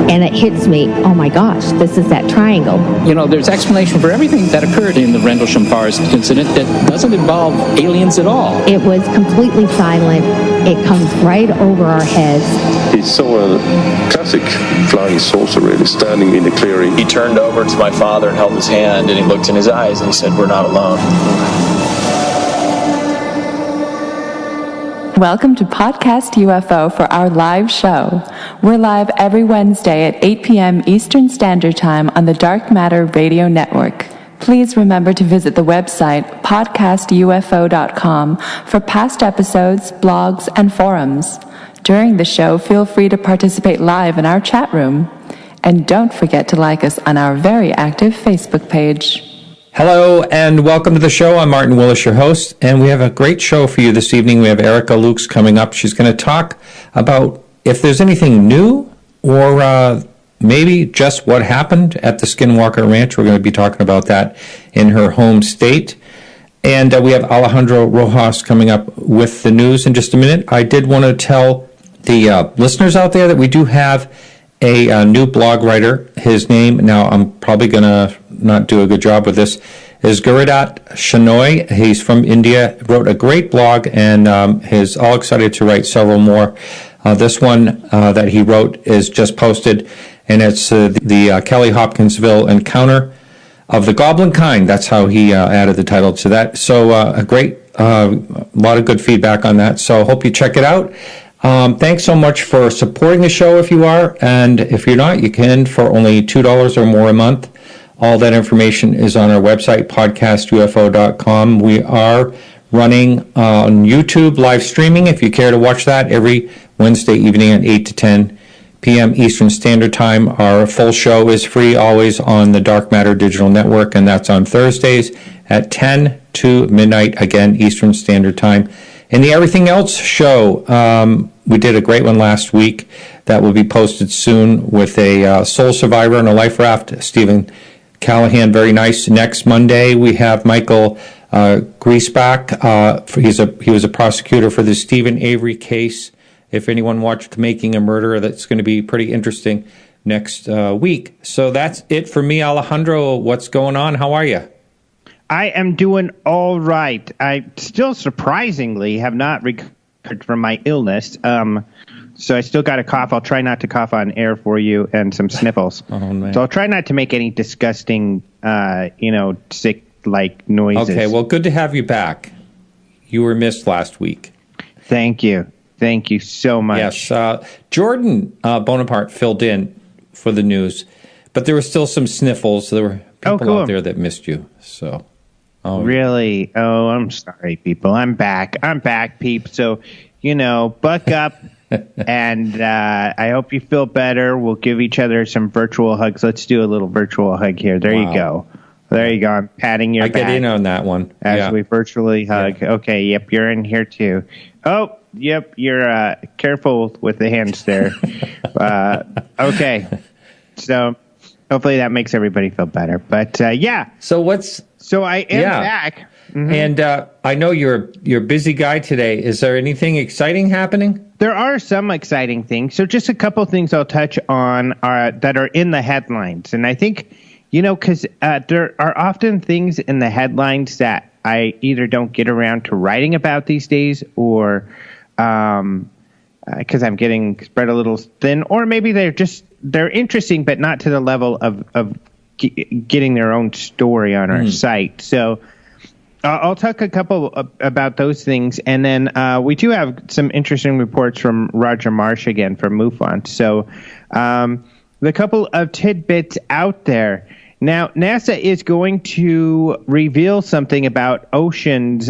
and it hits me, oh my gosh, this is that triangle. There's explanation for everything that occurred in the Rendlesham Forest incident that doesn't involve aliens at all. It was completely silent. It comes right over our heads. He saw a classic flying saucer really standing in the clearing. He turned over to my father and held his hand, and he looked in his eyes and he said, "We're not alone." Welcome to Podcast UFO for our live show. We're live every Wednesday at 8 p.m. Eastern Standard Time on the Dark Matter Radio Network. Please remember to visit the website podcastufo.com for past episodes, blogs, and forums. During the show, feel free to participate live in our chat room. And don't forget to like us on our very active Facebook page. Hello and welcome to the show. I'm Martin Willis, your host, and we have a great show for you this evening. We have Erica Lukes coming up. She's going to talk about if there's anything new or maybe just what happened at the Skinwalker Ranch. We're going to be talking about that in her home state. And we have Alejandro Rojas coming up with the news in just a minute. I did want to tell the listeners out there that we do have a new blog writer. His name, now I'm probably going to not do a good job with this, is Guridat Shenoy. He's from India, wrote a great blog, and is all excited to write several more. This one that he wrote is just posted, and it's the Kelly Hopkinsville Encounter of the Goblin Kind. That's how he added the title to that. So a great, lot of good feedback on that. So hope you check it out. Thanks so much for supporting the show if you are, and if you're not, you can for only $2 or more a month. All that information is on our website, podcastufo.com. We are running on YouTube live streaming, if you care to watch that, every Wednesday evening at 8 to 10 p.m. Eastern Standard Time. Our full show is free, always on the Dark Matter Digital Network, and that's on Thursdays at 10 to midnight, again, Eastern Standard Time. In the Everything Else show, we did a great one last week that will be posted soon with a soul survivor on a life raft, Stephen Callahan, very nice. Next Monday, we have Michael Griesbach. He was a prosecutor for the Stephen Avery case. If anyone watched Making a Murderer, that's going to be pretty interesting next week. So that's it for me, Alejandro. What's going on? How are you? I am doing all right. I still surprisingly have not recovered from my illness. So I still got a cough. I'll try not to cough on air for you, and some sniffles. Oh, man. So I'll try not to make any disgusting, sick-like noises. Okay, well, good to have you back. You were missed last week. Thank you. Thank you so much. Yes. Jordan Bonaparte filled in for the news, but there were still some sniffles. So there were people out there that missed you. So. Oh, really? Oh, I'm sorry, people. I'm back, peep. So, buck up. And I hope you feel better. We'll give each other some virtual hugs. Let's do a little virtual hug here. There you go. There you go. I'm patting your back. I get in on that one. As we virtually hug. Yeah. Okay, yep, you're in here too. Oh, yep, you're careful with the hands there. Okay. So hopefully that makes everybody feel better. But yeah. So I am back. Mm-hmm. And I know you're a busy guy today. Is there anything exciting happening? There are some exciting things. So just a couple things I'll touch on that are in the headlines. And I think, because there are often things in the headlines that I either don't get around to writing about these days, or because I'm getting spread a little thin, or maybe they're interesting, but not to the level of getting their own story on our site. So I'll talk a couple about those things, and then we do have some interesting reports from Roger Marsh again from MUFON. So the couple of tidbits out there. Now, NASA is going to reveal something about oceans,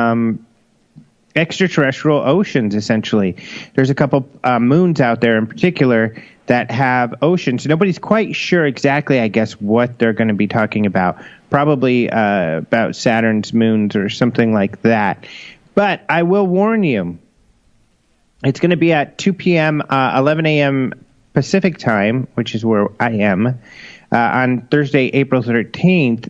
extraterrestrial oceans, essentially. There's a couple moons out there in particular that have oceans. Nobody's quite sure exactly, I guess, what they're going to be talking about. Probably about Saturn's moons or something like that. But I will warn you, it's going to be at 2 p.m., 11 a.m. Pacific time, which is where I am, on Thursday, April 13th.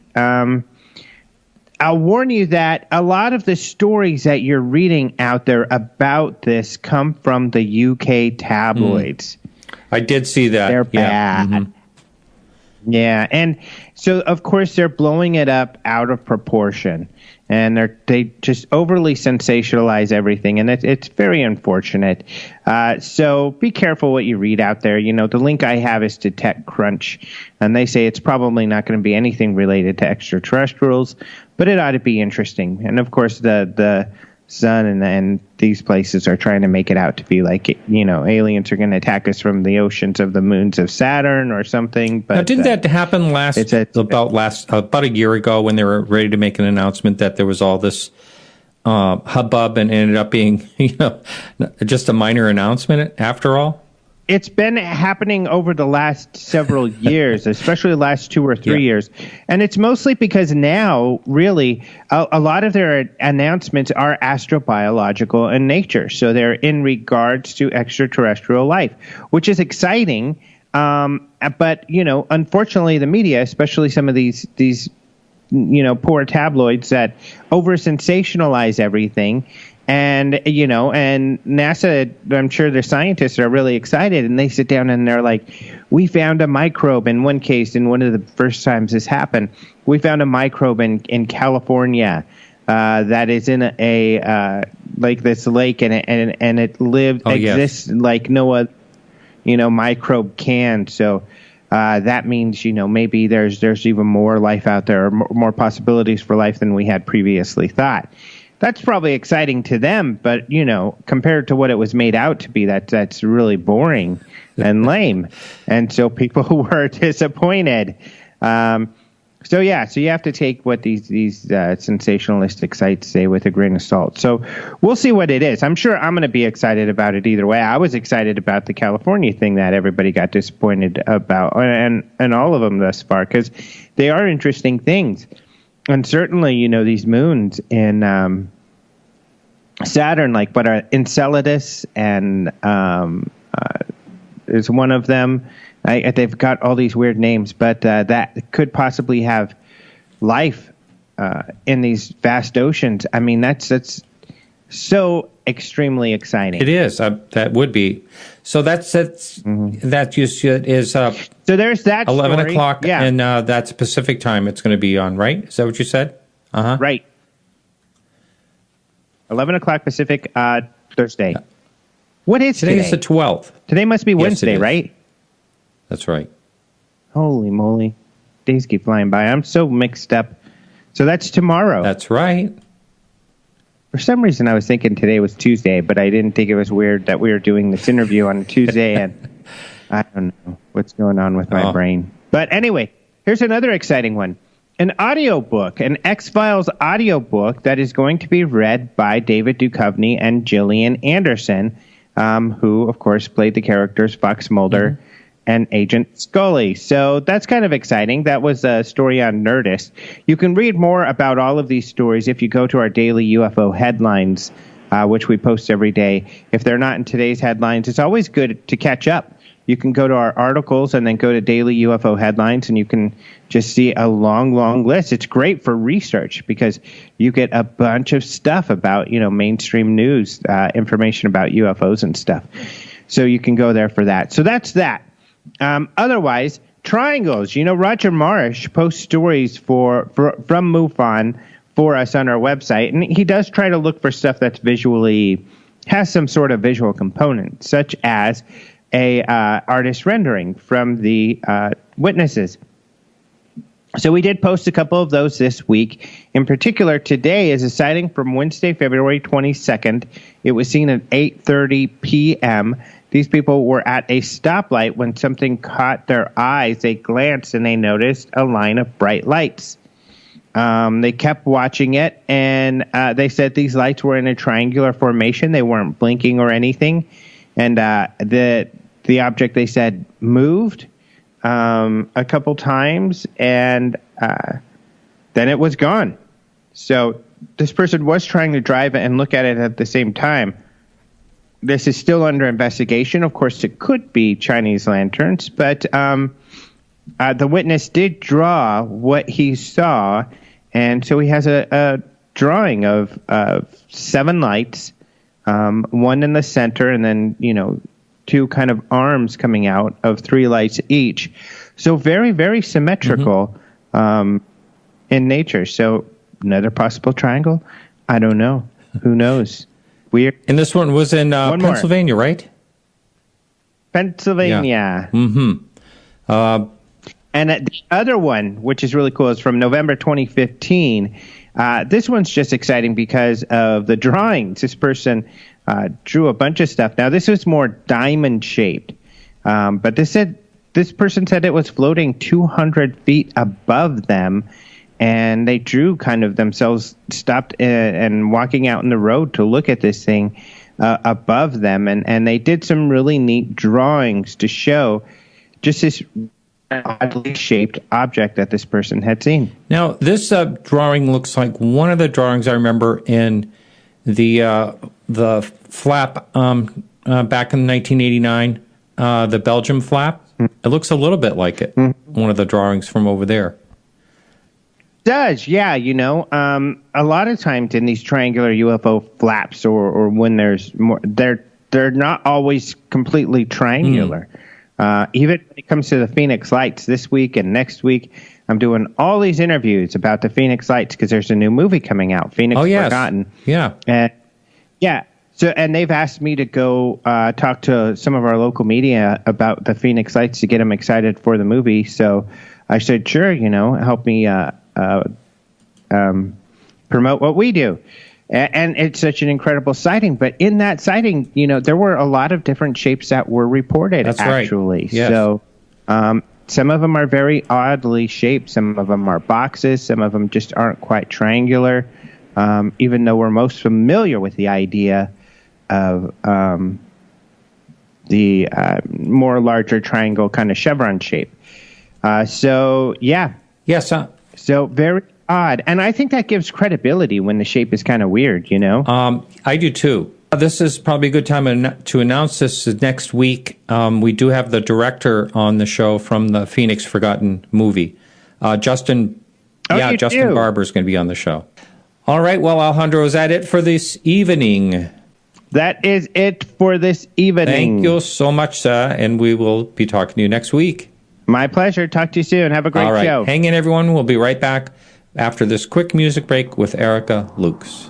I'll warn you that a lot of the stories that you're reading out there about this come from the UK tabloids. I did see that. They're bad. Mm-hmm. Yeah, and so of course they're blowing it up out of proportion, and they just overly sensationalize everything, and it's very unfortunate. So be careful what you read out there. The link I have is to TechCrunch, and they say it's probably not going to be anything related to extraterrestrials, but it ought to be interesting. And of course the Sun and these places are trying to make it out to be like, aliens are going to attack us from the oceans of the moons of Saturn or something. But now, didn't that happen about a year ago when they were ready to make an announcement that there was all this hubbub and ended up being, just a minor announcement after all? It's been happening over the last several years, especially the last 2 or 3 years. And it's mostly because now, really, a lot of their announcements are astrobiological in nature. So they're in regards to extraterrestrial life, which is exciting. But, unfortunately, the media, especially some of these poor tabloids that over-sensationalize everything. And NASA, I'm sure their scientists are really excited, and they sit down and they're like, we found a microbe in one case, in one of the first times this happened. We found a microbe in California that is in a like this lake, and it exists like no other, microbe can. So that means, maybe there's even more life out there, or more possibilities for life than we had previously thought. That's probably exciting to them, but, compared to what it was made out to be, that's really boring and lame. And so people were disappointed. So you have to take what these sensationalistic sites say with a grain of salt. So we'll see what it is. I'm sure I'm going to be excited about it either way. I was excited about the California thing that everybody got disappointed about, and all of them thus far, because they are interesting things. And certainly, these moons in Saturn, like what are Enceladus, and is one of them. They've got all these weird names, but that could possibly have life in these vast oceans. I mean, that's so extremely exciting. It is. That would be. So that you said is. So there's that 11 story. o'clock, and that's Pacific time. It's going to be on, right? Is that what you said? Right. 11 o'clock Pacific, Thursday. What is today? Today is the 12th. Today must be Wednesday, right? That's right. Holy moly. Days keep flying by. I'm so mixed up. So that's tomorrow. That's right. For some reason, I was thinking today was Tuesday, but I didn't think it was weird that we were doing this interview on a Tuesday, and I don't know what's going on with my brain. But anyway, here's another exciting one. An audiobook, an X-Files audiobook that is going to be read by David Duchovny and Gillian Anderson, who, of course, played the characters Fox Mulder and Agent Scully. So that's kind of exciting. That was a story on Nerdist. You can read more about all of these stories if you go to our daily UFO headlines, which we post every day. If they're not in today's headlines, it's always good to catch up. You can go to our articles and then go to daily UFO headlines, and you can just see a long, long list. It's great for research because you get a bunch of stuff about, mainstream news, information about UFOs and stuff. So you can go there for that. So that's that. Otherwise, triangles. Roger Marsh posts stories from MUFON for us on our website, and he does try to look for stuff that's has some sort of visual component, such as a artist rendering from the witnesses. So we did post a couple of those this week. In particular, today is a sighting from Wednesday, February 22nd. It was seen at 8:30 p.m. These people were at a stoplight when something caught their eyes. They glanced and they noticed a line of bright lights. They kept watching it, and they said these lights were in a triangular formation. They weren't blinking or anything. And the object, they said, moved a couple times, and then it was gone. So this person was trying to drive it and look at it at the same time. This is still under investigation. Of course, it could be Chinese lanterns, but the witness did draw what he saw, and so he has a drawing of 7 lights, one in the center, and then, two kind of arms coming out of three lights each. So very, very symmetrical in nature. So another possible triangle? I don't know. Who knows? Weird. And this one was in Pennsylvania, right? Pennsylvania. Yeah. Mm-hmm. And the other one, which is really cool, is from November 2015. This one's just exciting because of the drawings. This person drew a bunch of stuff. Now, this was more diamond-shaped, but this person said it was floating 200 feet above them, and they drew kind of themselves, stopped and walking out in the road to look at this thing above them, and they did some really neat drawings to show just this oddly shaped object that this person had seen. Now, this drawing looks like one of the drawings I remember in the flap back in 1989, the Belgium flap. It looks a little bit like it, one of the drawings from over there. It does, yeah. A lot of times in these triangular UFO flaps or when there's more, they're not always completely triangular. Even when it comes to the Phoenix Lights this week and next week, I'm doing all these interviews about the Phoenix Lights because there's a new movie coming out, Phoenix Forgotten. Yeah. And they've asked me to go talk to some of our local media about the Phoenix Lights to get them excited for the movie. So I said, sure, help me promote what we do. And it's such an incredible sighting. But in that sighting, there were a lot of different shapes that were reported, That's actually. Right. Yes. So some of them are very oddly shaped. Some of them are boxes. Some of them just aren't quite triangular, even though we're most familiar with the idea of the more larger triangle kind of chevron shape. So, yeah. Yes. So very odd. And I think that gives credibility when the shape is kind of weird, I do too. This is probably a good time to announce this next week. We do have the director on the show from the Phoenix Forgotten movie. Justin Barber is going to be on the show. All right. Well, Alejandro, is that it for this evening? That is it for this evening. Thank you so much, sir. And we will be talking to you next week. My pleasure. Talk to you soon. Have a great show. All right. show. Hang in, everyone. We'll be right back after this quick music break with Erica Lukes.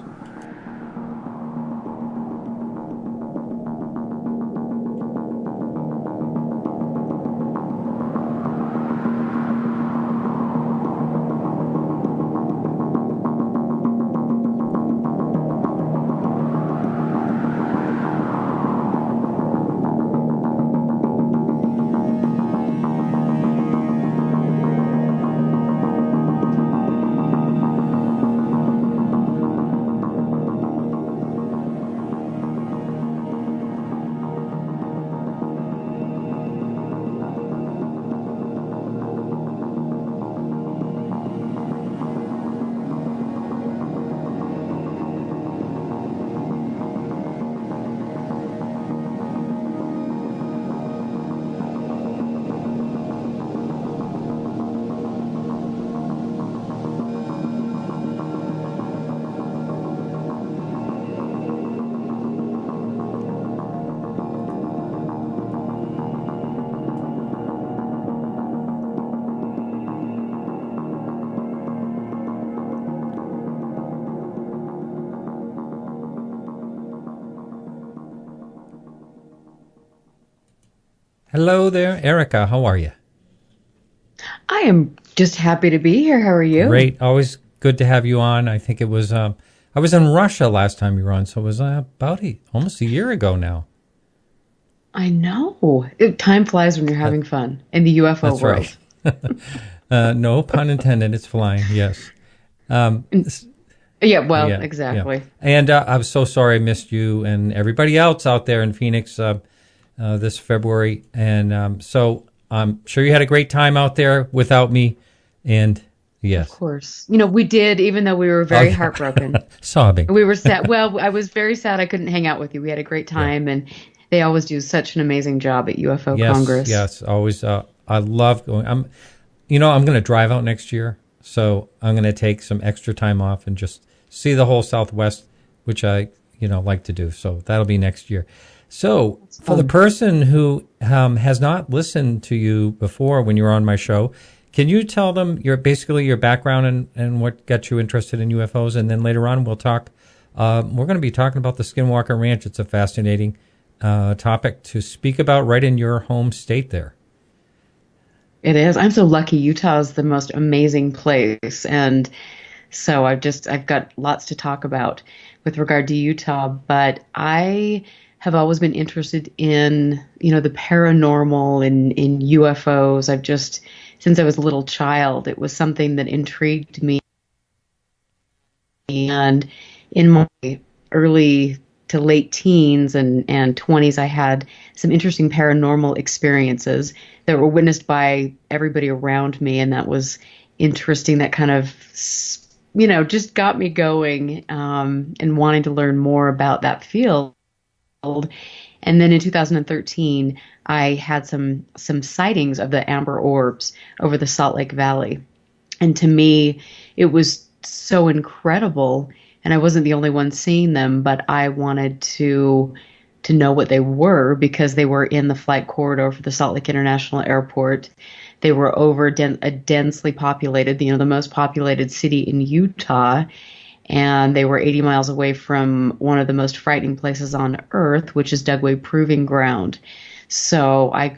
Hello there, Erica. How are you? I am just happy to be here. How are you? Great. Always good to have you on. I think it was, I was in Russia last time you were on, so it was about almost a year ago now. I know. Time flies when you're having fun in the UFO world. That's right. No pun intended. It's flying, yes. Exactly. Yeah. And I'm so sorry I missed you and everybody else out there in Phoenix this February. And so I'm sure you had a great time out there without me. And yes. Of course. We did, even though we were very heartbroken. Sobbing. We were sad. Well, I was very sad I couldn't hang out with you. We had a great time, and they always do such an amazing job at UFO Congress. Yes, always. I love going. I'm going to drive out next year, so I'm going to take some extra time off and just see the whole Southwest, which I like to do. So that'll be next year. So, for the person who has not listened to you before when you were on my show, can you tell them basically your background and what got you interested in UFOs? And then later on, we'll talk. We're going to be talking about the Skinwalker Ranch. It's a fascinating topic to speak about right in your home state there. It is. I'm so lucky. Utah is the most amazing place. And so I've got lots to talk about with regard to Utah, but I have always been interested in, the paranormal and in UFOs. Since I was a little child, it was something that intrigued me. And in my early to late teens and 20s, I had some interesting paranormal experiences that were witnessed by everybody around me. And that was interesting. That kind of, just got me going and wanting to learn more about that field. And then in 2013, I had some sightings of the amber orbs over the Salt Lake Valley. And to me, it was so incredible. And I wasn't the only one seeing them, but I wanted to know what they were because they were in the flight corridor for the Salt Lake International Airport. They were over a densely populated, the most populated city in Utah. And they were 80 miles away from one of the most frightening places on Earth, which is Dugway Proving Ground. So I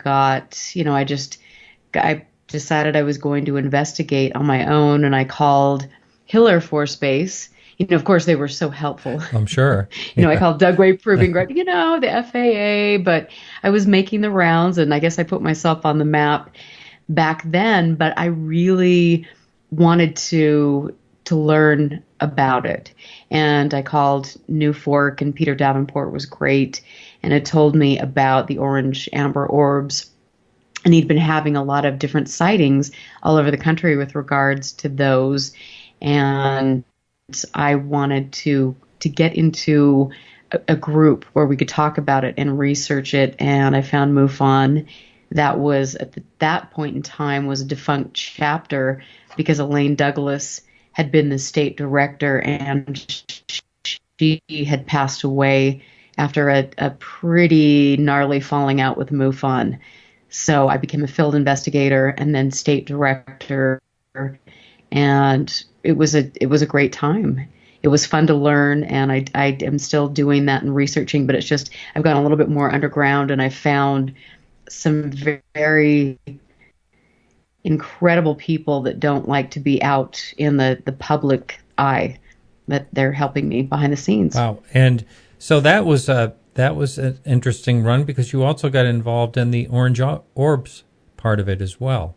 decided I was going to investigate on my own, and I called Hill Air Force Base. Of course, they were so helpful. I'm sure. I called Dugway Proving Ground, the FAA, but I was making the rounds, and I guess I put myself on the map back then, but I really wanted to learn about it. And I called New Fork, and Peter Davenport was great, and it told me about the orange amber orbs. And he'd been having a lot of different sightings all over the country with regards to those. And I wanted to get into a group where we could talk about it and research it. And I found MUFON. That was, at that point in time, was a defunct chapter because Elaine Douglas had been the state director, and she had passed away after a pretty gnarly falling out with MUFON. So I became a field investigator and then state director, and it was a great time. It was fun to learn, and I am still doing that and researching, but it's just I've gone a little bit more underground, and I found some very incredible people that don't like to be out in the public eye, that they're helping me behind the scenes. Wow. And so that was an interesting run because you also got involved in the orange orbs part of it as well.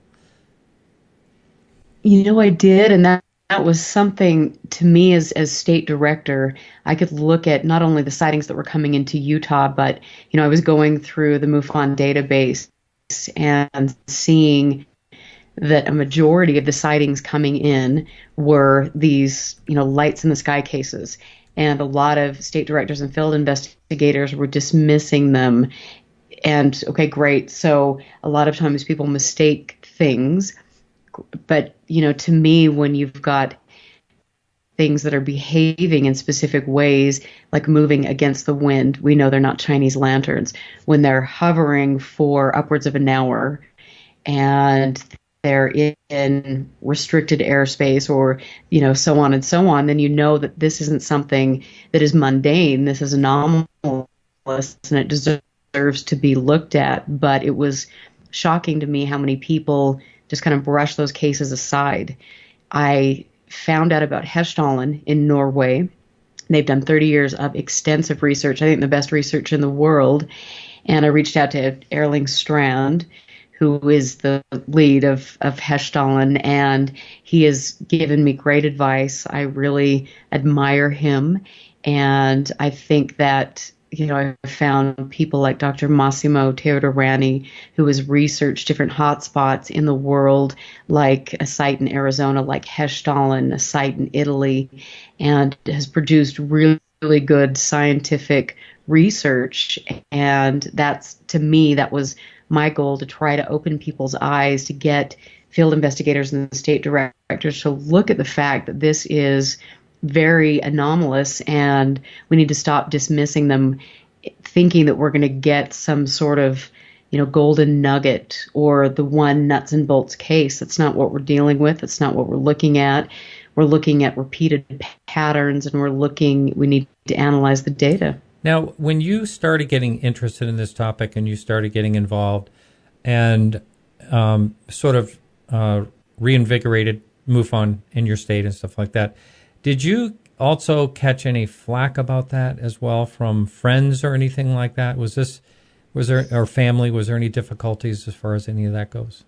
I did, and that was something to me as state director. I could look at not only the sightings that were coming into Utah, but I was going through the MUFON database and seeing that a majority of the sightings coming in were these, lights in the sky cases. And a lot of state directors and field investigators were dismissing them. And, okay, great. So a lot of times people mistake things. But, to me, when you've got things that are behaving in specific ways, like moving against the wind, we know they're not Chinese lanterns. When they're hovering for upwards of an hour and they're in restricted airspace or, so on and so on, then you know that this isn't something that is mundane. This is anomalous, and it deserves to be looked at. But it was shocking to me how many people just kind of brush those cases aside. I found out about Hessdalen in Norway. They've done 30 years of extensive research, I think the best research in the world. And I reached out to Erling Strand, who is the lead of Hessdalen, and he has given me great advice. I really admire him, and I think that, I found people like Dr. Massimo Teodorani, who has researched different hotspots in the world, like a site in Arizona, like Hessdalen, a site in Italy, and has produced really, really good scientific research. And that's, to me, that was my goal, to try to open people's eyes, to get field investigators and the state directors to look at the fact that this is very anomalous and we need to stop dismissing them thinking that we're going to get some sort of, golden nugget or the one nuts and bolts case. That's not what we're dealing with. That's not what we're looking at. We're looking at repeated patterns, and we need to analyze the data. Now, when you started getting interested in this topic and you started getting involved and sort of reinvigorated MUFON in your state and stuff like that, did you also catch any flack about that as well from friends or anything like that? Was there any difficulties as far as any of that goes?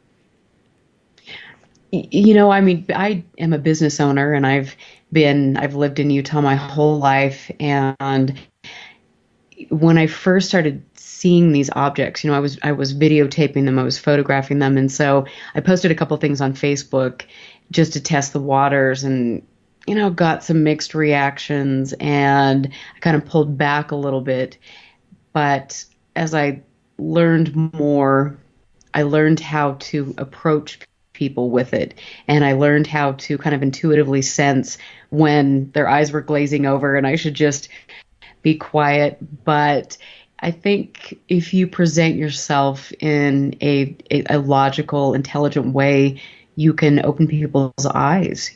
I am a business owner, and I've lived in Utah my whole life. And when I first started seeing these objects, I was videotaping them, I was photographing them. And so I posted a couple things on Facebook just to test the waters, and, got some mixed reactions, and I kind of pulled back a little bit. But as I learned more, I learned how to approach people with it, and I learned how to kind of intuitively sense when their eyes were glazing over and I should just be quiet. But I think if you present yourself in a logical, intelligent way, you can open people's eyes.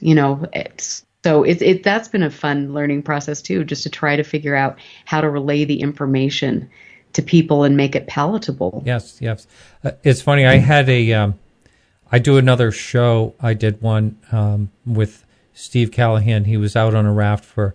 So that's been a fun learning process too, just to try to figure out how to relay the information to people and make it palatable. Yes. It's funny. I had I do another show. I did one with Steve Callahan. He was out on a raft for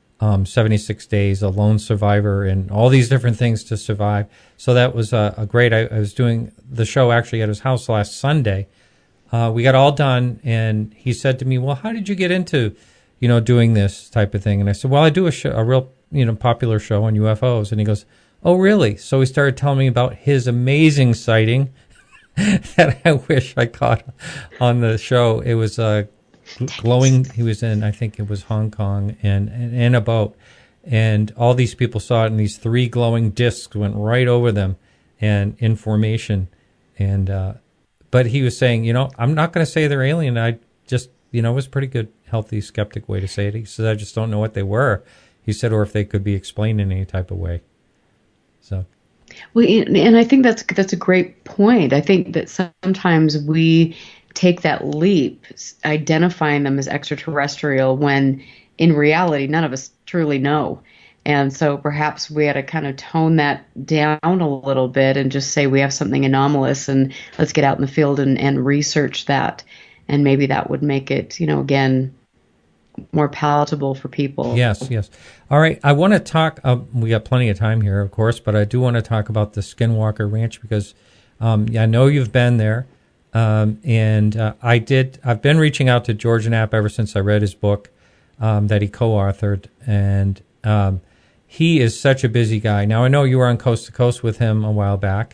76 days, a lone survivor, and all these different things to survive. So that was a great. I was doing the show actually at his house last Sunday. We got all done, and he said to me, "Well, how did you get into, doing this type of thing?" And I said, "Well, I do a real, popular show on UFOs." And he goes, "Oh, really?" So he started telling me about his amazing sighting that I wish I caught on the show. It was glowing. He was in, I think it was Hong Kong, and in a boat, and all these people saw it, and these 3 glowing discs went right over them, and in formation, and but he was saying, I'm not going to say they're alien. I just, it was a pretty good, healthy, skeptic way to say it. He said, I just don't know what they were. He said, or if they could be explained in any type of way. So. Well, and I think that's a great point. I think that sometimes we take that leap, identifying them as extraterrestrial, when in reality, none of us truly know. And so perhaps we had to kind of tone that down a little bit and just say we have something anomalous, and let's get out in the field and research that. And maybe that would make it, again, more palatable for people. Yes. All right. I want to talk, we got plenty of time here, of course, but I do want to talk about the Skinwalker Ranch because I know you've been there. And I've been reaching out to George Knapp ever since I read his book that he co-authored. And he is such a busy guy. Now, I know you were on Coast to Coast with him a while back.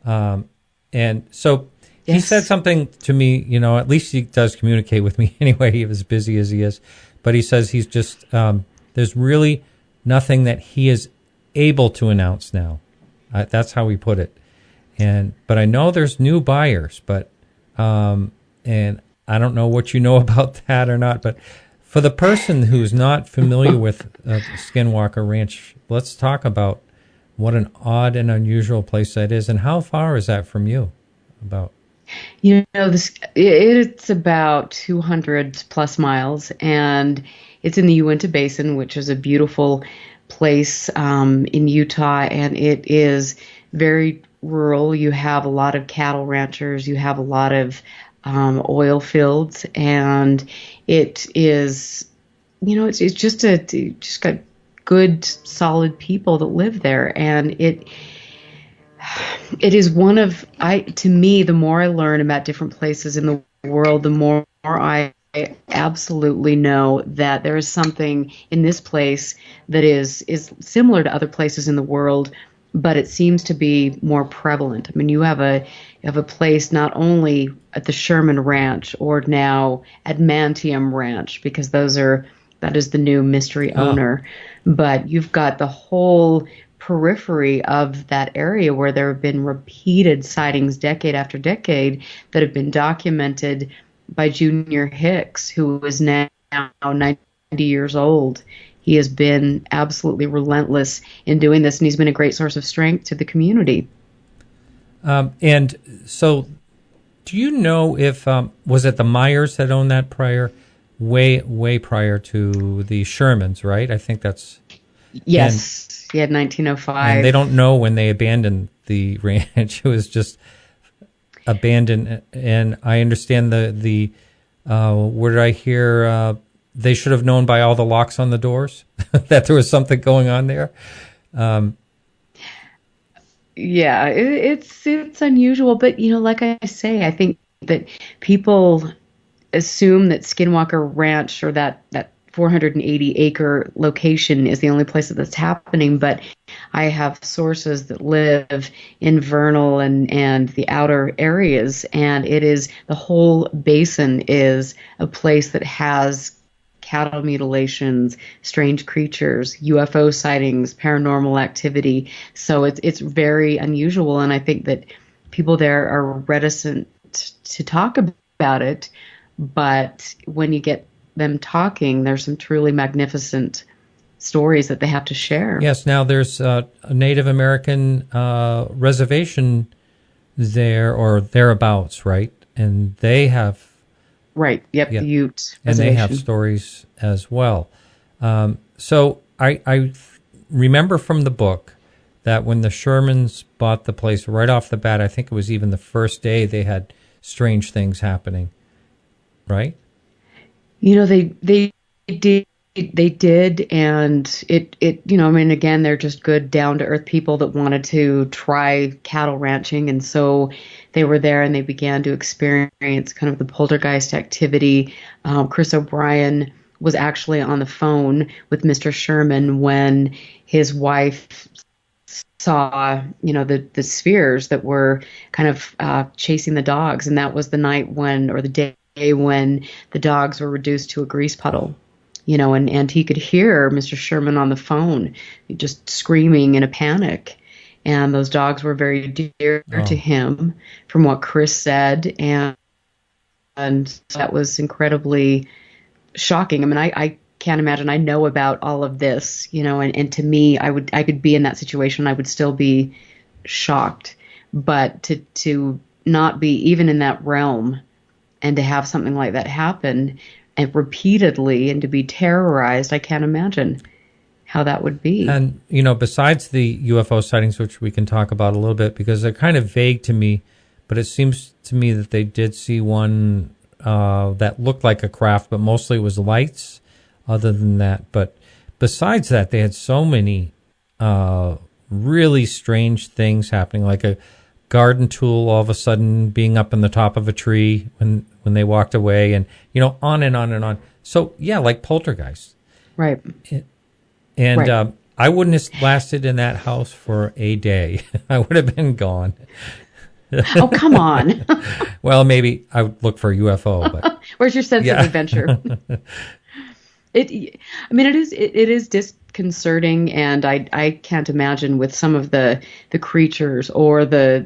And so he said something to me, at least he does communicate with me anyway, he was busy as he is. But he says he's just, there's really nothing that he is able to announce now. That's how he put it. But I know there's new buyers, and I don't know what you know about that or not. But for the person who's not familiar with Skinwalker Ranch, let's talk about what an odd and unusual place that is, and how far is that from you? About it's about 200 plus miles, and it's in the Uinta Basin, which is a beautiful place in Utah, and it is very rural. You have a lot of cattle ranchers, you have a lot of oil fields, and it is, it's just got good, solid people that live there, and it is one of, to me, the more I learn about different places in the world, the more I absolutely know that there is something in this place that is similar to other places in the world, but it seems to be more prevalent. I mean, you have a place not only at the Sherman Ranch or now at Mantium Ranch, because that is the new mystery owner, but you've got the whole periphery of that area where there have been repeated sightings decade after decade that have been documented by Junior Hicks, who is now 90 years old. he has been absolutely relentless in doing this, and he's been a great source of strength to the community. And so, do you know if, was it the Myers that owned that prior, way prior to the Shermans, right? I think that's... Yes, he had 1905. And they don't know when they abandoned the ranch. It was just abandoned. And I understand the where did I hear... they should have known by all the locks on the doors that there was something going on there. Yeah, it's unusual, but like I say, I think that people assume that Skinwalker Ranch or that 480-acre location is the only place that's happening, but I have sources that live in Vernal and the outer areas, and it is the whole basin is a place that has cattle mutilations, strange creatures, UFO sightings, paranormal activity. So it's very unusual, and I think that people there are reticent to talk about it. But when you get them talking, there's some truly magnificent stories that they have to share. Yes, now there's a Native American reservation there or thereabouts, right? And they have... Right. Yep. The Ute and they have stories as well. So I remember from the book that when the Shermans bought the place right off the bat, I think it was even the first day, they had strange things happening. Right? They did, and it again, they're just good, down to earth people that wanted to try cattle ranching, and so they were there and they began to experience kind of the poltergeist activity. Chris O'Brien was actually on the phone with Mr. Sherman when his wife saw, the spheres that were kind of chasing the dogs, and that was the night or the day when the dogs were reduced to a grease puddle. And he could hear Mr. Sherman on the phone just screaming in a panic. And those dogs were very dear to him, from what Chris said. And that was incredibly shocking. I mean, I can't imagine. I know about all of this, and to me, I could be in that situation. I would still be shocked. But to not be even in that realm and to have something like that happen and repeatedly and to be terrorized, I can't imagine how that would be. And, besides the UFO sightings, which we can talk about a little bit because they're kind of vague to me, but it seems to me that they did see one that looked like a craft, but mostly it was lights other than that. But besides that, they had so many really strange things happening, like a garden tool all of a sudden being up in the top of a tree when they walked away, and on and on and on. So yeah, like poltergeist, right? And right. I wouldn't have lasted in that house for a day. I would have been gone. Oh, come on. Well, maybe I would look for a UFO, but where's your sense of adventure? It is disconcerting, and I can't imagine with some of the creatures or the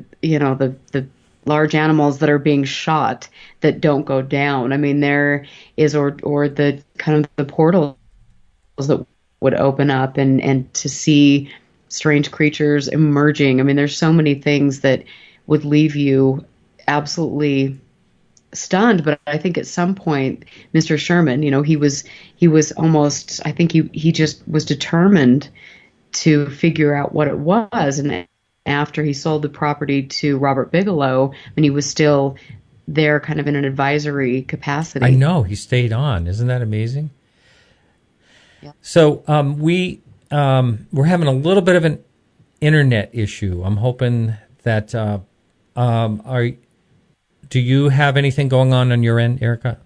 large animals that are being shot that don't go down. I mean, there is or the kind of the portals that would open up and to see strange creatures emerging. I mean, there's so many things that would leave you absolutely stunned. But I think at some point, Mr. Sherman, he was almost, I think he just was determined to figure out what it was. And after he sold the property to Robert Bigelow, when he was still there kind of in an advisory capacity. I know, he stayed on. Isn't that amazing? Yeah. So we're having a little bit of an internet issue. I'm hoping that do you have anything going on your end, Erica?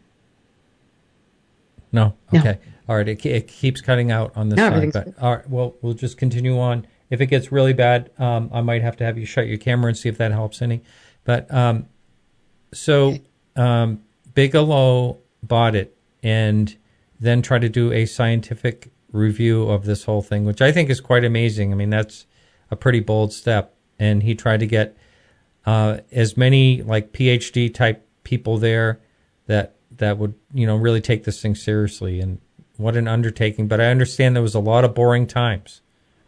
No? Okay. No. All right. It keeps cutting out on this side. But, all right. Well, we'll just continue on. If it gets really bad, I might have to have you shut your camera and see if that helps any. But Bigelow bought it and then tried to do a scientific review of this whole thing, which I think is quite amazing. I mean, that's a pretty bold step. And he tried to get as many like PhD type people there that would really take this thing seriously. And what an undertaking. But I understand there was a lot of boring times.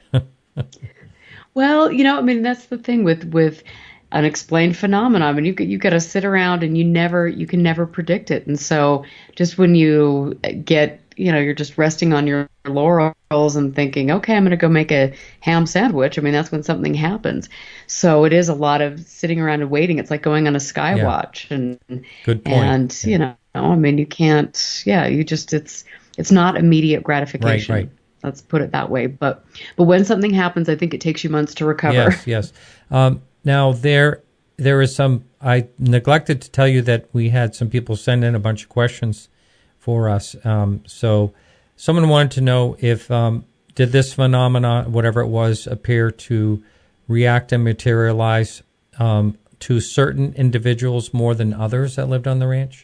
Well, I mean, that's the thing with unexplained phenomena. I mean, you got to sit around and you can never predict it. And so just when you get, you're just resting on your laurels and thinking, okay, I'm going to go make a ham sandwich. I mean, that's when something happens. So it is a lot of sitting around and waiting. It's like going on a sky watch. And good point. And, I mean, you can't, it's not immediate gratification. Right. Let's put it that way. But when something happens, I think it takes you months to recover. Yes. Now, there is some, I neglected to tell you that we had some people send in a bunch of questions for us. So someone wanted to know if, did this phenomena, whatever it was, appear to react and materialize to certain individuals more than others that lived on the ranch?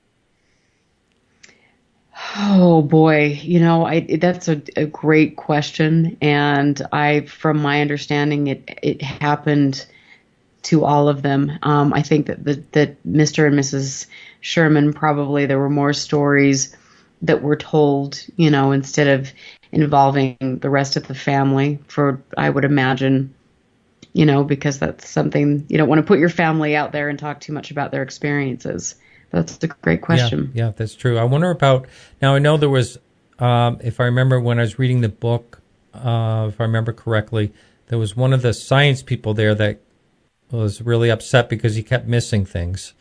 Oh boy, that's a great question, and from my understanding, it happened to all of them. I think that Mr. and Mrs. Sherman, probably there were more stories that were told, instead of involving the rest of the family. I would imagine, because that's something you don't want to put your family out there and talk too much about their experiences. That's a great question. Yeah, that's true. I wonder about, now I know there was, if I remember when I was reading the book, if I remember correctly, there was one of the science people there that was really upset because he kept missing things.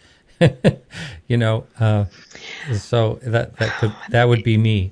So that would be me.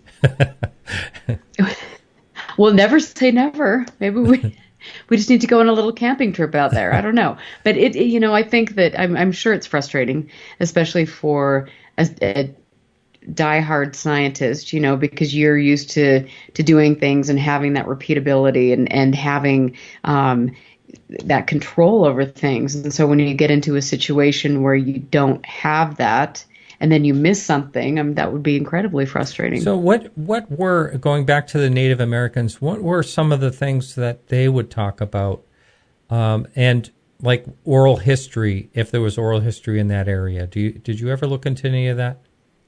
Well, never say never. Maybe we just need to go on a little camping trip out there. I don't know. But I think that I'm sure it's frustrating, especially for a diehard scientist, because you're used to doing things and having that repeatability and having that control over things. And so when you get into a situation where you don't have that, and then you miss something, that would be incredibly frustrating. So what were, going back to the Native Americans, what were some of the things that they would talk about? And like oral history, if there was oral history in that area. Did you ever look into any of that?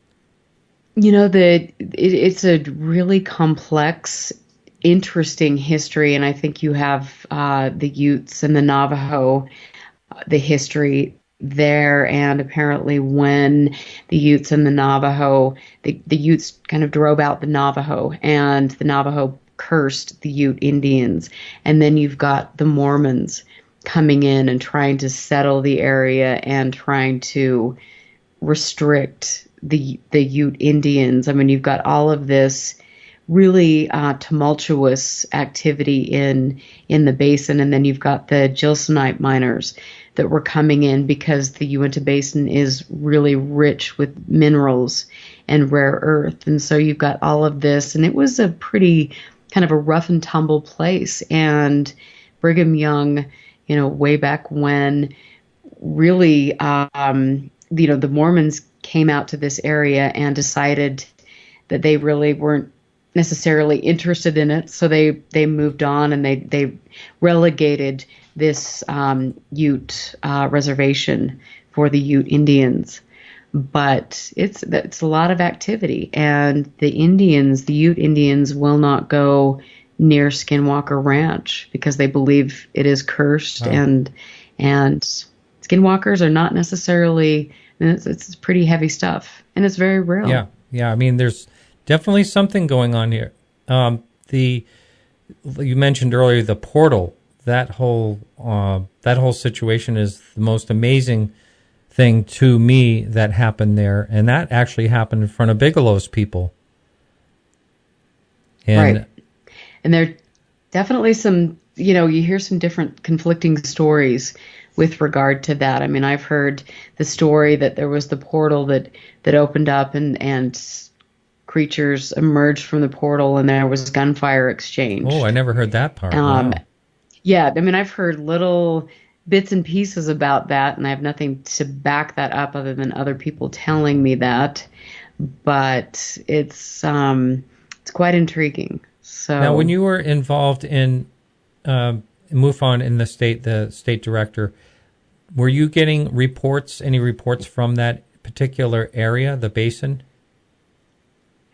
It's a really complex, interesting history, and I think you have the Utes and the Navajo, the history there, and apparently when the Utes and the Navajo, the Utes kind of drove out the Navajo, and the Navajo cursed the Ute Indians, and then you've got the Mormons coming in and trying to settle the area and trying to restrict the Ute Indians. I mean, you've got all of this really tumultuous activity in the basin, and then you've got the Gilsonite miners that were coming in because the Uinta Basin is really rich with minerals and rare earth. And so you've got all of this, and it was a pretty kind of a rough and tumble place. And Brigham Young, way back when, really, the Mormons came out to this area and decided that they really weren't necessarily interested in it, so they moved on, and they relegated this Ute reservation for the Ute Indians. But it's a lot of activity, and the Ute Indians will not go near Skinwalker Ranch because they believe it is cursed, and Skinwalkers are not necessarily, it's pretty heavy stuff, and it's very real. Yeah. I mean, there's definitely something going on here. You mentioned earlier the portal. That whole situation is the most amazing thing to me that happened there, and that actually happened in front of Bigelow's people. Right. And there are definitely some, you hear some different conflicting stories with regard to that. I mean, I've heard the story that there was the portal that opened up and creatures emerged from the portal, and there was gunfire exchange. Oh, I never heard that part. Wow. Yeah, I mean, I've heard little bits and pieces about that, and I have nothing to back that up other than other people telling me that. But it's quite intriguing. So now, when you were involved in MUFON in the state director, were you getting any reports from that particular area, the basin?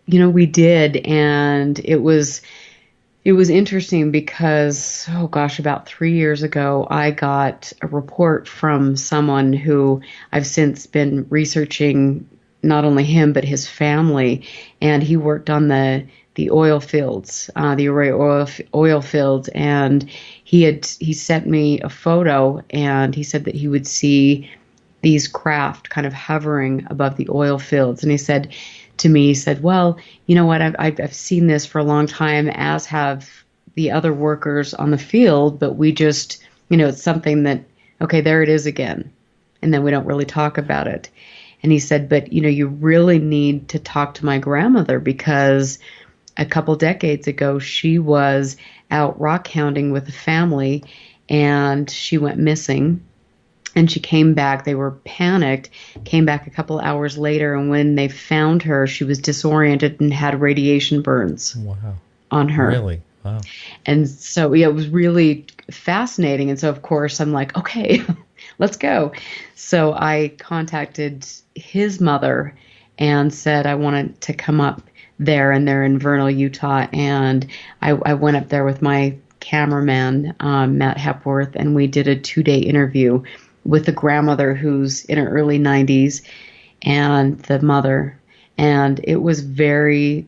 we did, and it was interesting because, about 3 years ago, I got a report from someone who I've since been researching, not only him, but his family. And he worked on the oil fields, the Arroyo oil fields. And he sent me a photo, and he said that he would see these craft kind of hovering above the oil fields. And he said to me, well, you know what, I've seen this for a long time, as have the other workers on the field, but we just, it's something that, okay, there it is again. And then we don't really talk about it. And he said, but, you really need to talk to my grandmother, because a couple decades ago, she was out rock hounding with a family, and she went missing. And she came back. They were panicked, came back a couple hours later, and when they found her, she was disoriented and had radiation burns on her. Really? Wow. And so, it was really fascinating. And so, of course, I'm like, okay, let's go. So I contacted his mother and said I wanted to come up there, and they're in Vernal, Utah. And I went up there with my cameraman, Matt Hepworth, and we did a 2-day interview with the grandmother, who's in her early 90s, and the mother. And it was very,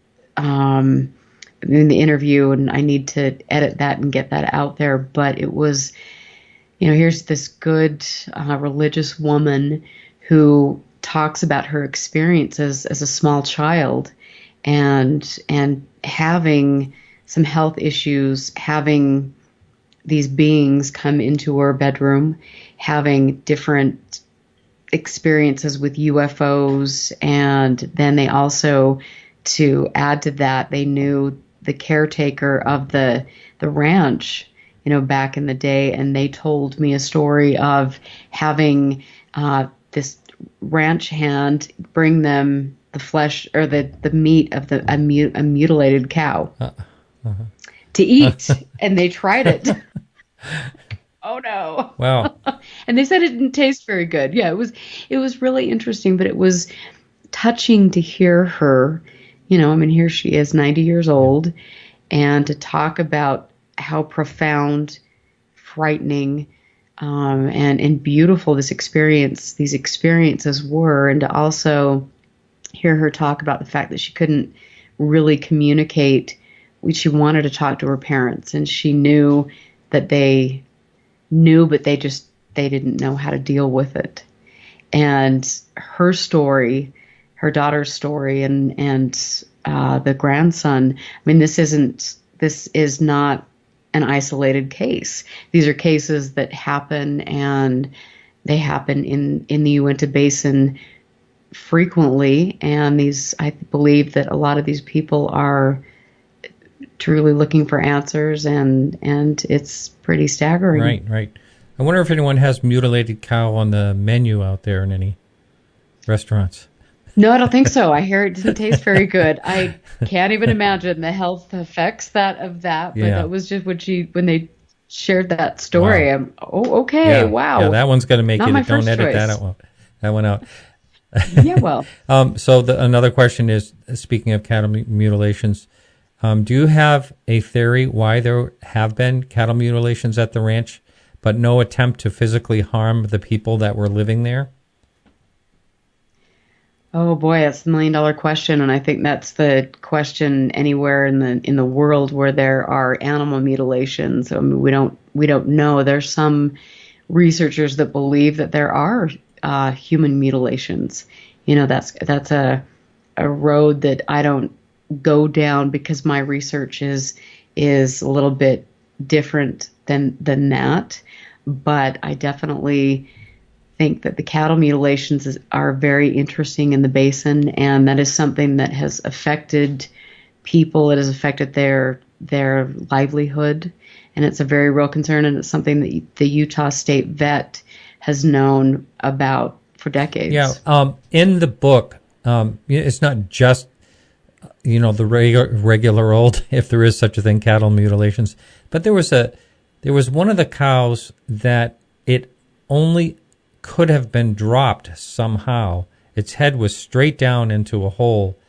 in the interview, and I need to edit that and get that out there, but it was, here's this good religious woman who talks about her experiences as a small child, and having some health issues, having these beings come into her bedroom, having different experiences with UFOs. And then they also, to add to that, they knew the caretaker of the ranch, back in the day. And they told me a story of having this ranch hand bring them the flesh or the meat of a mutilated cow to eat. And they tried it. Oh no. Wow. And they said it didn't taste very good. Yeah, it was really interesting, but it was touching to hear her, here she is, 90 years old, and to talk about how profound, frightening, and beautiful these experiences were, and to also hear her talk about the fact that she couldn't really communicate. She wanted to talk to her parents, and she knew that they knew, but they didn't know how to deal with it. And her story, her daughter's story, and the grandson, this is not an isolated case. These are cases that happen, and they happen in the Uinta Basin frequently. And I believe that a lot of these people are truly looking for answers, and it's pretty staggering. Right. I wonder if anyone has mutilated cow on the menu out there in any restaurants. No, I don't think so. I hear it doesn't taste very good. I can't even imagine the health effects of that. But that was just when they shared that story. Wow. Okay, wow. Yeah, that one's going to make Not it. My Don't first edit choice. that one out. Yeah, well. So another question is, speaking of cattle mutilations, do you have a theory why there have been cattle mutilations at the ranch, but no attempt to physically harm the people that were living there? Oh boy, that's the $1 million question, and I think that's the question anywhere in the world where there are animal mutilations. We don't know. There's some researchers that believe that there are human mutilations. That's a road that I don't go down, because my research is a little bit different than that. But I definitely think that the cattle mutilations are very interesting in the basin, and that is something that has affected people. It has affected their livelihood, and it's a very real concern, and it's something that the Utah State Vet has known about for decades. Yeah, in the book, it's not just the regular old, if there is such a thing, cattle mutilations, but there was one of the cows that it only could have been dropped somehow. Its head was straight down into a hole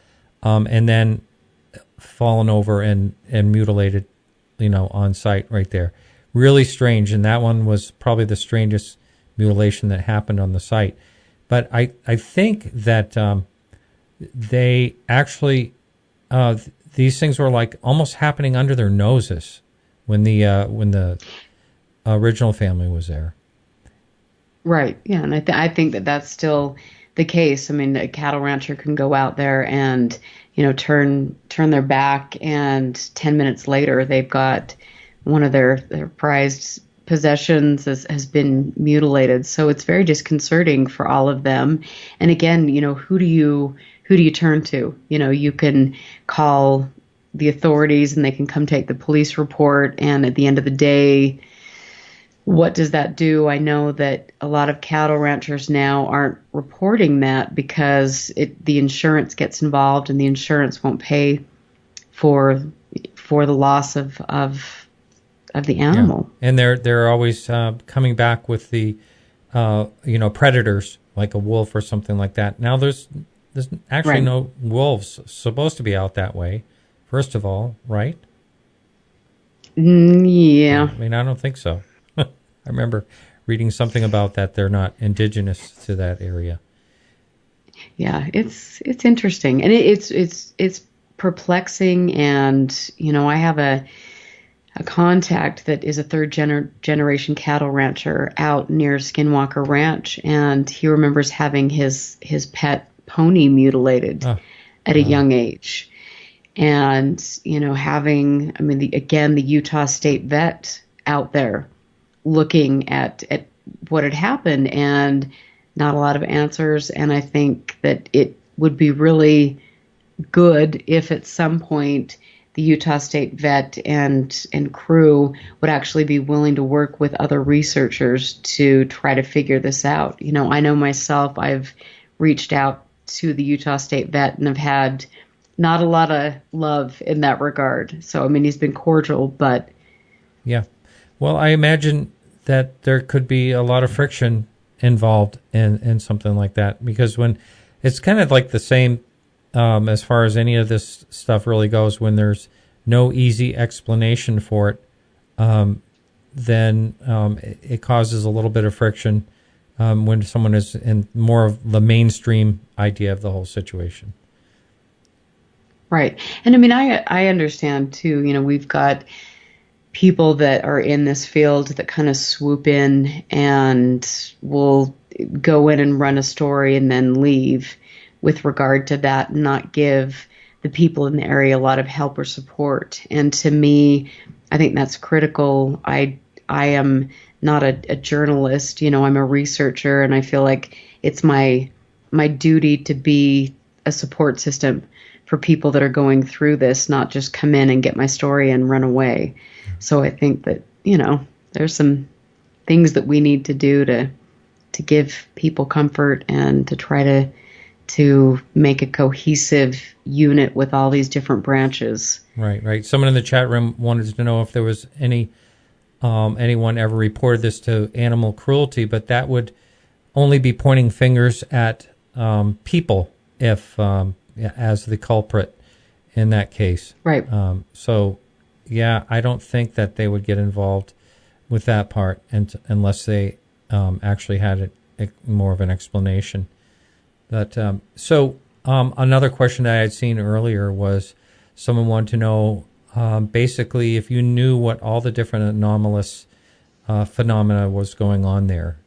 and then fallen over and mutilated, on site right there. Really strange, and that one was probably the strangest mutilation that happened on the site. But I think that they actually these things were like almost happening under their noses when the original family was there. Right. Yeah, and I think that that's still the case. I mean, a cattle rancher can go out there and turn their back, and 10 minutes later they've got one of their prized possessions has been mutilated. So it's very disconcerting for all of them. And again, who do you turn to? You can call the authorities and they can come take the police report. And at the end of the day, what does that do? I know that a lot of cattle ranchers now aren't reporting that because the insurance gets involved, and the insurance won't pay for the loss of the animal. Yeah. And they're always coming back with the predators like a wolf or something like that. Now there's actually no wolves supposed to be out that way. First of all, right? Yeah. I mean, I don't think so. I remember reading something about that. They're not indigenous to that area. Yeah, it's interesting, and it's perplexing. And I have a contact that is a third generation cattle rancher out near Skinwalker Ranch, and he remembers having his pet pony mutilated at a young age, and having the Utah State vet out there looking at what had happened, and not a lot of answers. And I think that it would be really good if at some point the Utah State vet and crew would actually be willing to work with other researchers to try to figure this out. I know myself, I've reached out to the Utah State vet and have had not a lot of love in that regard. So, he's been cordial, but... Yeah. Well, I imagine that there could be a lot of friction involved in something like that, because when it's kind of like the same as far as any of this stuff really goes, when there's no easy explanation for it, then it causes a little bit of friction when someone is in more of the mainstream idea of the whole situation. Right. And I understand too, we've got people that are in this field that kind of swoop in and will go in and run a story and then leave with regard to that, and not give the people in the area a lot of help or support. And to me, I think that's critical. I am not a journalist, I'm a researcher, and I feel like it's my duty to be a support system for people that are going through this, not just come in and get my story and run away. So I think that, there's some things that we need to do to give people comfort and to try to make a cohesive unit with all these different branches. Right. Someone in the chat room wanted to know if there was anyone ever reported this to animal cruelty, but that would only be pointing fingers at people if as the culprit in that case. Right. So, yeah, I don't think that they would get involved with that part unless they actually had more of an explanation. But another question that I had seen earlier was someone wanted to know basically if you knew what all the different anomalous phenomena was going on there,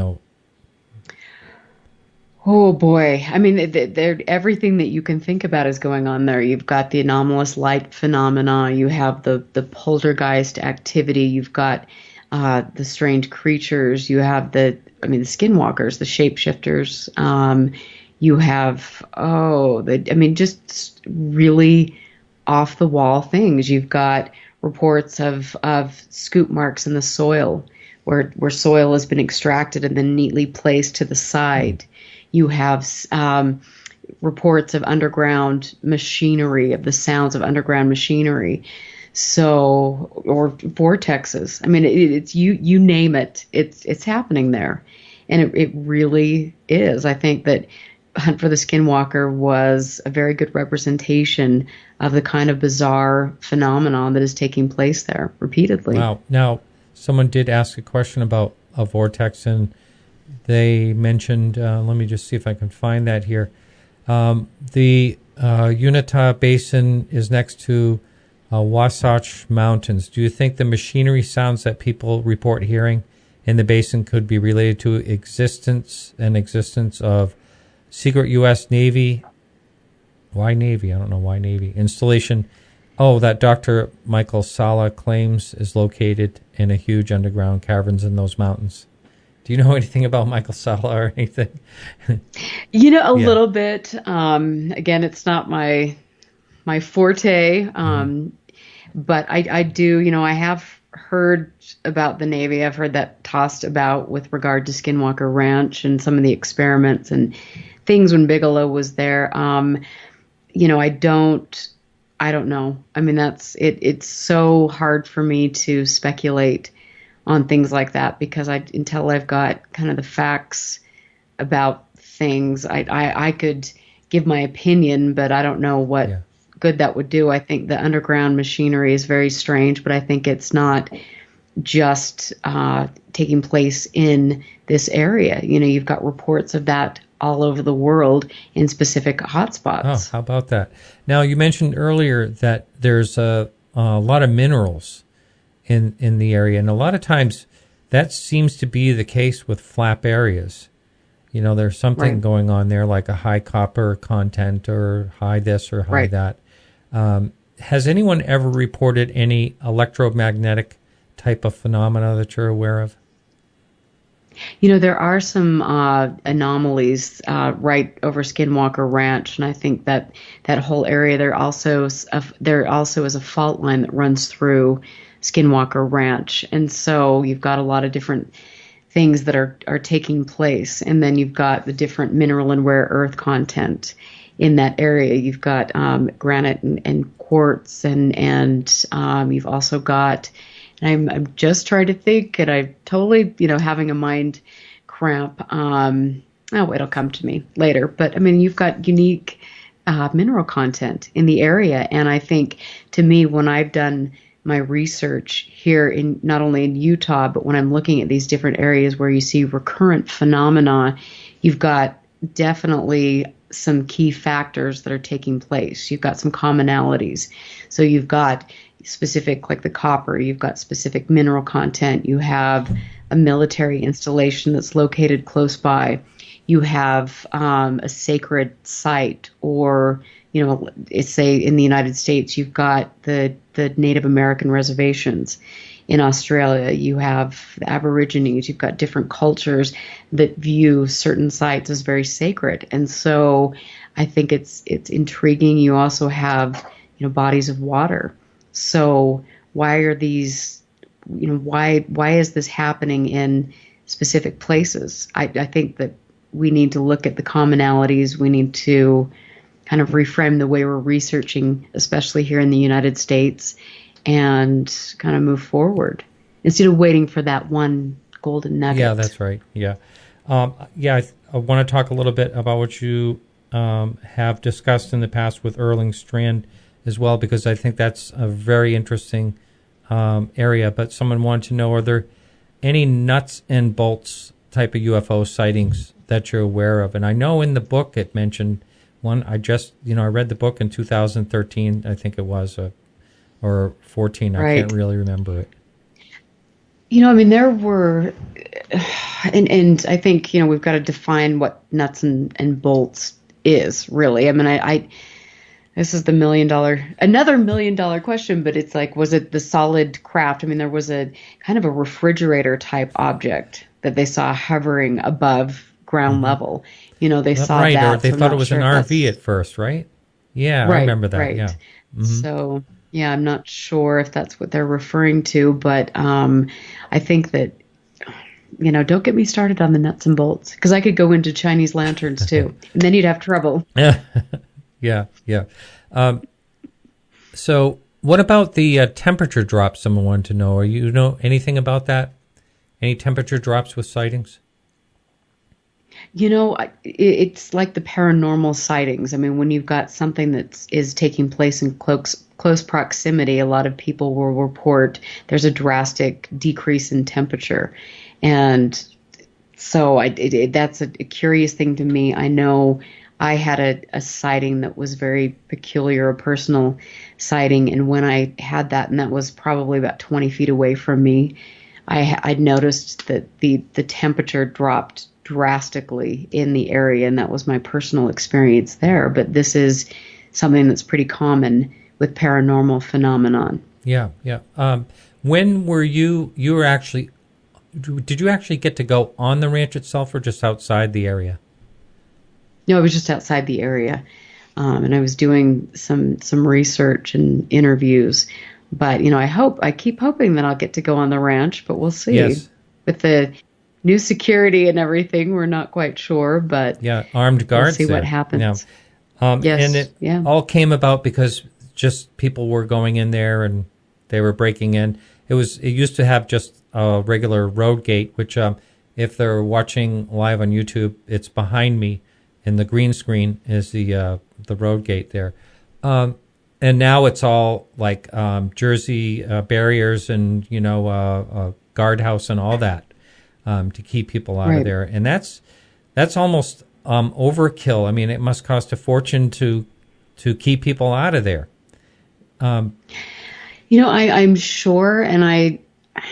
Oh boy. Everything that you can think about is going on there. You've got the anomalous light phenomena. You have the poltergeist activity. You've got the strange creatures. You have the skinwalkers, the shapeshifters. You have, just really off the wall things. You've got reports of scoop marks in the soil where soil has been extracted and then neatly placed to the side. You have reports of underground machinery, of the sounds of underground machinery. So, or vortexes. It's you name it. It's happening there, and it really is. I think that Hunt for the Skinwalker was a very good representation of the kind of bizarre phenomenon that is taking place there repeatedly. Wow. Now, someone did ask a question about a vortex, and they mentioned, let me just see if I can find that here. The Uinta Basin is next to Wasatch Mountains. Do you think the machinery sounds that people report hearing in the basin could be related to existence of secret U.S. Navy? Why Navy? I don't know why Navy. Installation. Oh, that Dr. Michael Salla claims is located in a huge underground caverns in those mountains. Do you know anything about Michael Salla or anything? A little bit. Again, it's not my forte, but I do. I have heard about the Navy. I've heard that tossed about with regard to Skinwalker Ranch and some of the experiments and things when Bigelow was there. I don't know. I mean, that's it. It's so hard for me to speculate on things like that because until I've got kind of the facts about things, I could give my opinion, but I don't know what good that would do. I think the underground machinery is very strange, but I think it's not just taking place in this area. You've got reports of that all over the world in specific hotspots. Oh, how about that? Now, you mentioned earlier that there's a lot of minerals in the area, and a lot of times that seems to be the case with flap areas. There's something going on there, like a high copper content or high this or high that. Has anyone ever reported any electromagnetic type of phenomena that you're aware of? There are some anomalies right over Skinwalker Ranch, and I think that whole area there also is a fault line that runs through Skinwalker Ranch, and so you've got a lot of different things that are taking place, and then you've got the different mineral and rare earth content in that area. You've got granite and quartz, and you've also got. And I'm just trying to think, and I'm totally, having a mind cramp. It'll come to me later. But, I mean, you've got unique mineral content in the area. And I think, to me, when I've done my research here in not only in Utah, but when I'm looking at these different areas where you see recurrent phenomena, you've got definitely some key factors that are taking place. You've got some commonalities. So you've got specific, like the copper, you've got specific mineral content, you have a military installation that's located close by, you have a sacred site, or it's say in the United States you've got the Native American reservations. In Australia you have the Aborigines. You've got different cultures that view certain sites as very sacred, and so I think it's intriguing. You also have bodies of water. So why are these, why is this happening in specific places? I think that we need to look at the commonalities. We need to kind of reframe the way we're researching, especially here in the United States, and kind of move forward instead of waiting for that one golden nugget. Yeah, that's right. Yeah. I want to talk a little bit about what you have discussed in the past with Erling Strand as well, because I think that's a very interesting area. But someone wanted to know, are there any nuts and bolts type of UFO sightings that you're aware of? And I know in the book it mentioned one. I read the book in 2013, I think it was, or 14. I can't really remember it. There were, and I think, we've got to define what nuts and bolts is, really. I mean, this is another $1 million question, but it's like, was it the solid craft? I mean, there was a kind of a refrigerator type object that they saw hovering above ground level. They saw that. Or they thought it was an RV at first, right? Yeah, I remember that. Right. Yeah. Mm-hmm. So, I'm not sure if that's what they're referring to, but I think that, don't get me started on the nuts and bolts, because I could go into Chinese lanterns too, and then you'd have trouble. Yeah. So what about the temperature drop? Someone wanted to know. Anything about that? Any temperature drops with sightings? It's like the paranormal sightings. I mean, when you've got something that is taking place in close proximity, a lot of people will report there's a drastic decrease in temperature. And so that's a curious thing to me. I know I had a sighting that was very peculiar, a personal sighting. And when I had that, and that was probably about 20 feet away from me, I'd noticed that the temperature dropped drastically in the area, and that was my personal experience there. But this is something that's pretty common with paranormal phenomenon. Yeah. When were you were actually, did you actually get to go on the ranch itself or just outside the area? No, I was just outside the area, and I was doing some research and interviews. But I keep hoping that I'll get to go on the ranch, but we'll see. Yes. With the new security and everything, we're not quite sure, but armed guards. We'll see what happens. Yes, and it all came about because just people were going in there and they were breaking in. It used to have just a regular road gate, which if they're watching live on YouTube, it's behind me, and the green screen is the road gate there. And now it's all like Jersey barriers and guardhouse and all that. To keep people out of there, and that's almost overkill. I mean, it must cost a fortune to keep people out of there. I'm sure, and I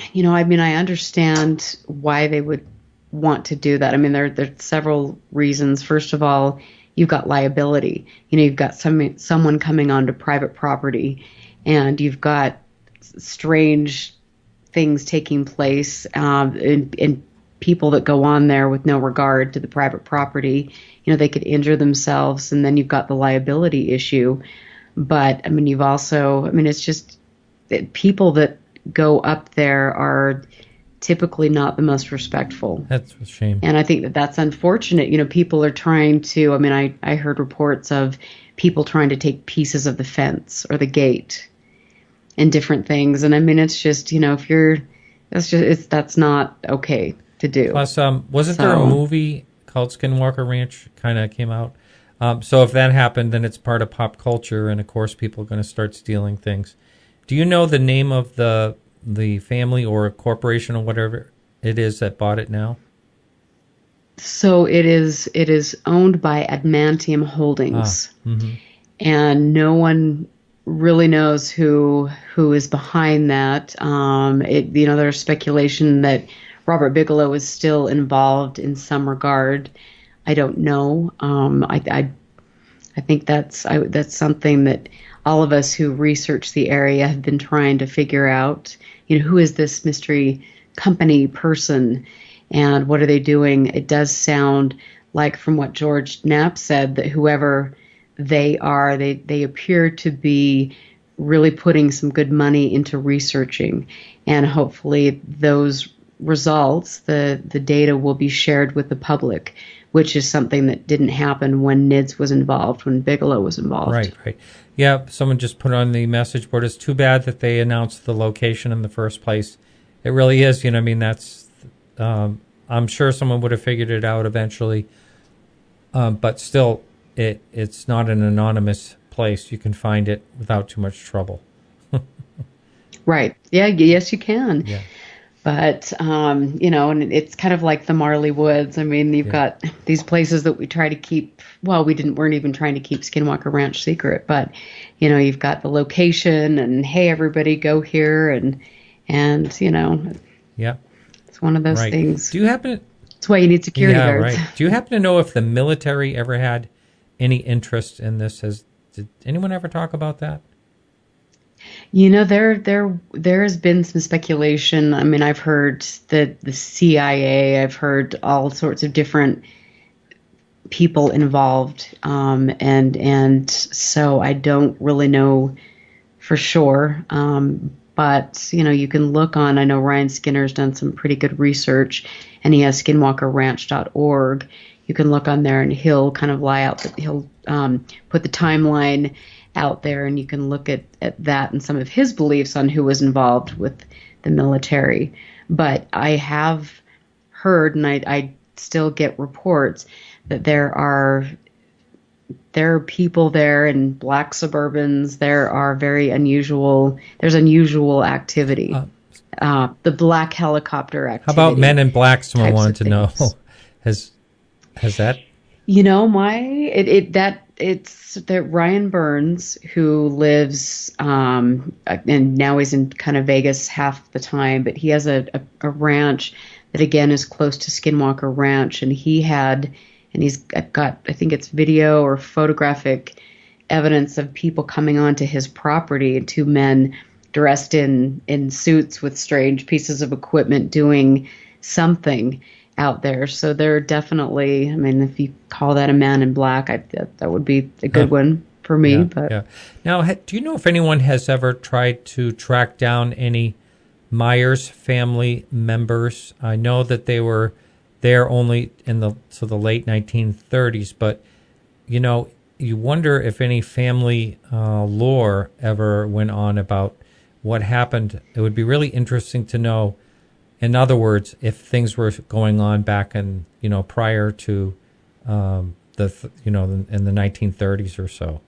understand why they would want to do that. I mean, there are several reasons. First of all, you've got liability. You've got someone coming onto private property, and you've got strange things taking place, and people that go on there with no regard to the private property, they could injure themselves, and then you've got the liability issue. But I mean, it's just that people that go up there are typically not the most respectful. That's a shame. And I think that's unfortunate. People are trying to, I heard reports of people trying to take pieces of the fence or the gate and different things. And I mean, it's just, that's not okay to do. Plus, wasn't there a movie called Skinwalker Ranch kind of came out? So if that happened, then it's part of pop culture, and of course people are going to start stealing things. Do you know the name of the family or corporation or whatever it is that bought it now? So it is owned by Adamantium Holdings, and no one really knows who is behind that. There's speculation that Robert Bigelow is still involved in some regard. I don't know. I think that's something that all of us who research the area have been trying to figure out. Who is this mystery company person, and what are they doing? It does sound like, from what George Knapp said, that whoever they are, they appear to be really putting some good money into researching, and hopefully those results, the data, will be shared with the public, which is something that didn't happen when NIDS was involved, when Bigelow was involved. Right. Yeah, someone just put on the message board, it's too bad that they announced the location in the first place. It really is, that's, I'm sure someone would have figured it out eventually, but still, it's not an anonymous place. You can find it without too much trouble. Right. Yeah, yes, you can. Yeah. But, and it's kind of like the Marley Woods. I mean, you've got these places that we try to keep, weren't even trying to keep Skinwalker Ranch secret, but, you've got the location and, hey, everybody go here and Yeah. It's one of those things. Do you happen to... That's why you need security guards. Right. Do you happen to know if the military ever had any interest in this? Did anyone ever talk about that? There has been some speculation. I mean, I've heard that the CIA, I've heard all sorts of different people involved, and so I don't really know for sure. But you can look on. I know Ryan Skinner's done some pretty good research, and he has skinwalkerranch.org. You can look on there, and he'll kind of he'll put the timeline out there, and you can look at that and some of his beliefs on who was involved with the military. But I have heard, and I still get reports that there are people there in black Suburbans. There's unusual activity. The black helicopter activity. How about Men in Black? Someone wanted to know. Has that? It's that Ryan Burns, who lives, and now he's in kind of Vegas half the time, but he has a ranch that again is close to Skinwalker Ranch, and he's got, I think it's video or photographic evidence of people coming onto his property, 2 men dressed in suits with strange pieces of equipment doing something out there. So they're definitely, I mean, if you call that a Man in Black, that would be a good one for me. Yeah. Now, do you know if anyone has ever tried to track down any Myers family members? I know that they were there only in the late 1930s, but you wonder if any family lore ever went on about what happened. It would be really interesting to know. In other words, if things were going on back in, prior to in the 1930s or so.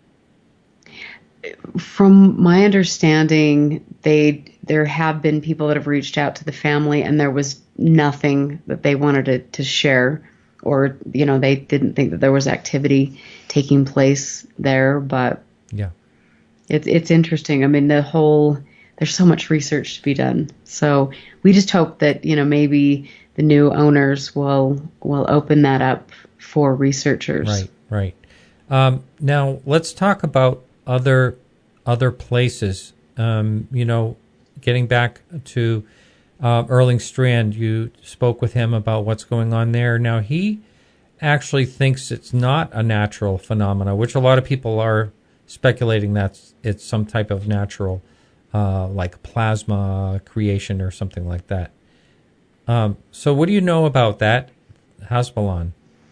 From my understanding, there have been people that have reached out to the family, and there was nothing that they wanted to share, or they didn't think that there was activity taking place there. But yeah, it's interesting. I mean, there's so much research to be done. So we just hope that, maybe the new owners will open that up for researchers. Right. Now let's talk about other places. Getting back to Erling Strand, you spoke with him about what's going on there. Now he actually thinks it's not a natural phenomena, which a lot of people are speculating that it's some type of natural like plasma creation or something like that. So what do you know about that, Hasbulan?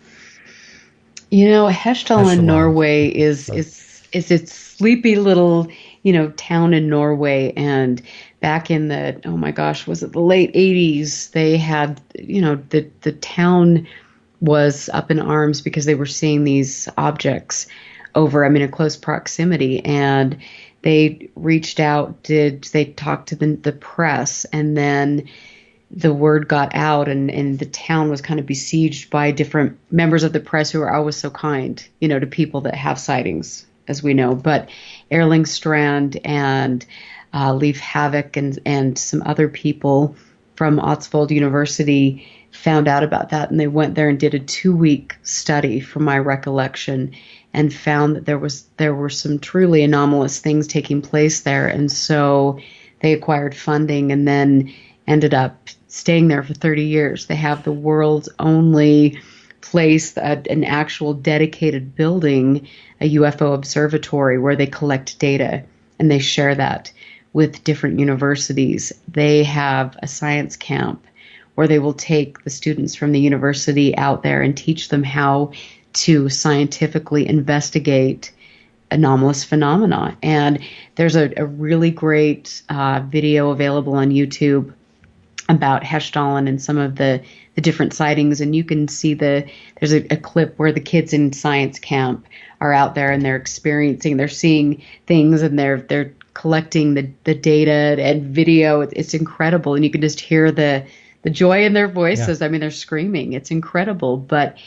Hessdalen, Norway is its sleepy little, town in Norway. And back in the, was it the late 80s, they had, the town was up in arms because they were seeing these objects in close proximity. And they reached out, they talked to the press, and then the word got out, and the town was kind of besieged by different members of the press who are always so kind, to people that have sightings, as we know. But Erling Strand and Leif Havik and some other people from Østfold University found out about that, and they went there and did a 2-week study, from my recollection, and found that there were some truly anomalous things taking place there. And so they acquired funding and then ended up staying there for 30 years. They have the world's only place, an actual dedicated building, a UFO observatory, where they collect data and they share that with different universities. They have a science camp where they will take the students from the university out there and teach them how to scientifically investigate anomalous phenomena. And there's a really great video available on YouTube about Hessdalen and some of the different sightings. And you can see there's a clip where the kids in science camp are out there and they're seeing things, and they're collecting the data and video. It's incredible. And you can just hear the joy in their voices. Yeah. I mean, they're screaming. It's incredible. But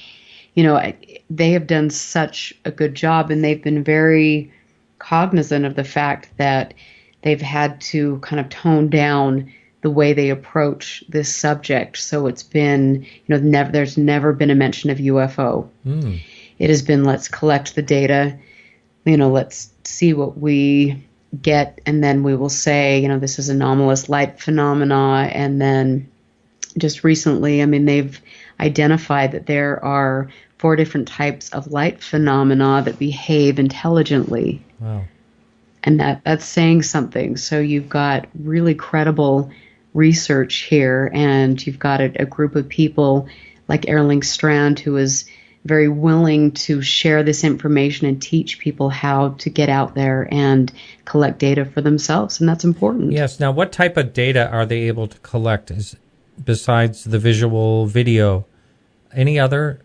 they have done such a good job, and they've been very cognizant of the fact that they've had to kind of tone down the way they approach this subject. So it's been, there's never been a mention of UFO. It has been, let's collect the data, let's see what we get, and then we will say, this is anomalous light phenomena. And then just recently, they've identified that there are 4 different types of light phenomena that behave intelligently. Wow. And that's saying something. So you've got really credible research here, and you've got a group of people like Erling Strand, who is very willing to share this information and teach people how to get out there and collect data for themselves, and that's important. Yes. Now, what type of data are they able to collect besides the visual video Any other?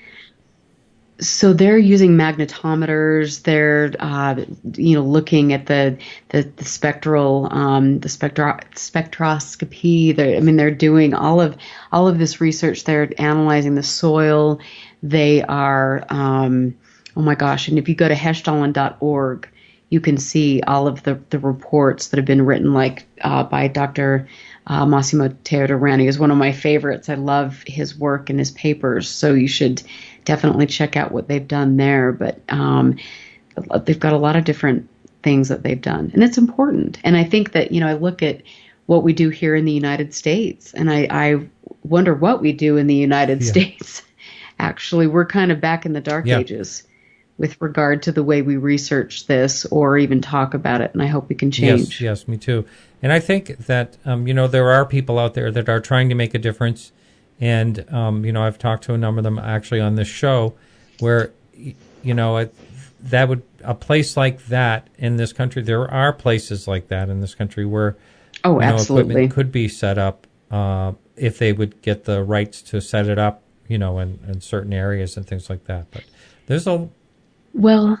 So they're using magnetometers. They're, looking at the spectral, spectroscopy. They're doing all of this research. They're analyzing the soil. They are, oh my gosh! And if you go to hessdalen.org, you can see all of the reports that have been written, like by Dr. Massimo Teodoranti is one of my favorites. I love his work and his papers, so you should definitely check out what they've done there. But they've got a lot of different things that they've done, and it's important. And I think that, I look at what we do here in the United States, and I wonder what we do in the United States. Actually, we're kind of back in the dark ages with regard to the way we research this or even talk about it, and I hope we can change. Yes, me too. And I think that, there are people out there that are trying to make a difference, and, I've talked to a number of them actually on this show where, a place like that in this country, there are places like that in this country where equipment could be set up if they would get the rights to set it up, in certain areas and things like that. But there's Marfa,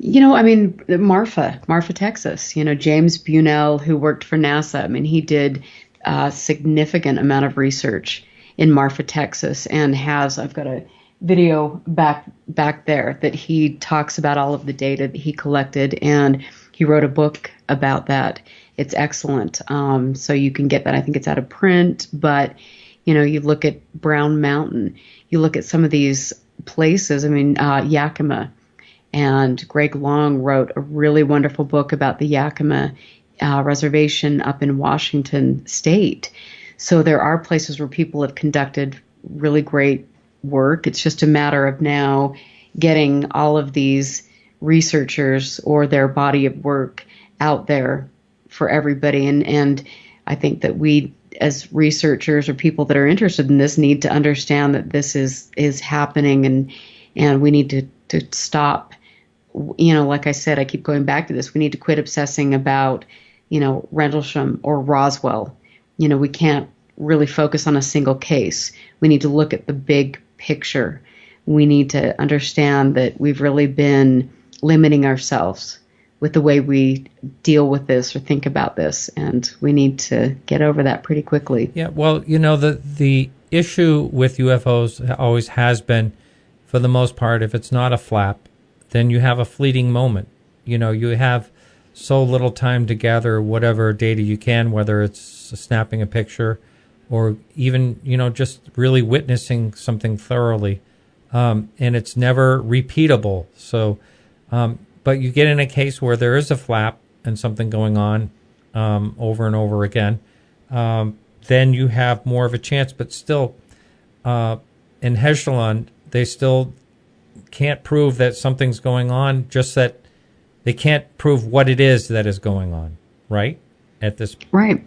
Texas, James Bunnell, who worked for NASA, he did a significant amount of research in Marfa, Texas, and I've got a video back there that he talks about all of the data that he collected, and he wrote a book about that. It's excellent. So you can get that. I think it's out of print, but, you look at Brown Mountain, you look at some of these places, Yakima. And Greg Long wrote a really wonderful book about the Yakima reservation up in Washington State. So there are places where people have conducted really great work. It's just a matter of now getting all of these researchers or their body of work out there for everybody. And I think that we, as researchers or people that are interested in this, need to understand that this is happening, and we need to stop. Like I said, I keep going back to this. We need to quit obsessing about, Rendlesham or Roswell. We can't really focus on a single case. We need to look at the big picture. We need to understand that we've really been limiting ourselves with the way we deal with this or think about this, and we need to get over that pretty quickly. Yeah, well, the issue with UFOs always has been, for the most part, if it's not a flap, then you have a fleeting moment. You have so little time to gather whatever data you can, whether it's snapping a picture or even, just really witnessing something thoroughly. And it's never repeatable. So, but you get in a case where there is a flap and something going on over and over again, then you have more of a chance. But still, in Hessdalen, they still can't prove that something's going on, just that they can't prove what it is that is going on, right? At this point. Right.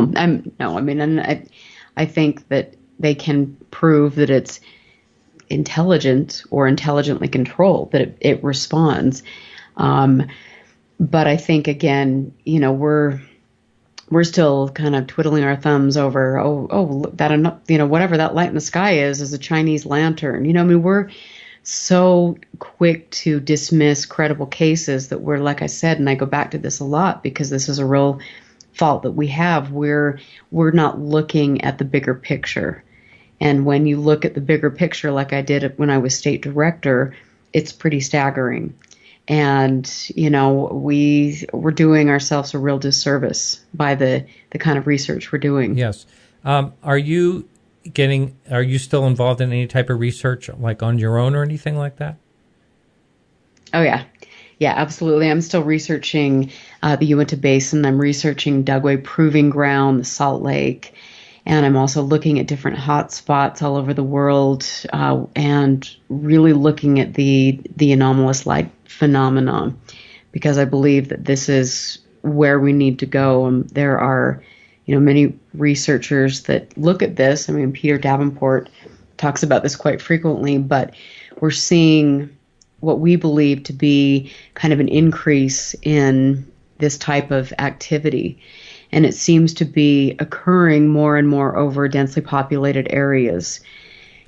I think that they can prove that it's intelligent or intelligently controlled, that it responds. But I think, again, we're still kind of twiddling our thumbs over, whatever that light in the sky is a Chinese lantern. We're so quick to dismiss credible cases that we're, like I said, and I go back to this a lot because this is a real fault that we have. We're not looking at the bigger picture. And when you look at the bigger picture, like I did when I was state director, it's pretty staggering. And, we're doing ourselves a real disservice by the kind of research we're doing. Yes. Are you still involved in any type of research, like on your own or anything like that? Oh, yeah. Yeah, absolutely. I'm still researching the Uinta Basin. I'm researching Dugway Proving Ground, the Salt Lake, and I'm also looking at different hot spots all over the world and really looking at the anomalous light phenomenon, because I believe that this is where we need to go. There are many researchers that look at this. Peter Davenport talks about this quite frequently, but we're seeing what we believe to be kind of an increase in this type of activity. And it seems to be occurring more and more over densely populated areas.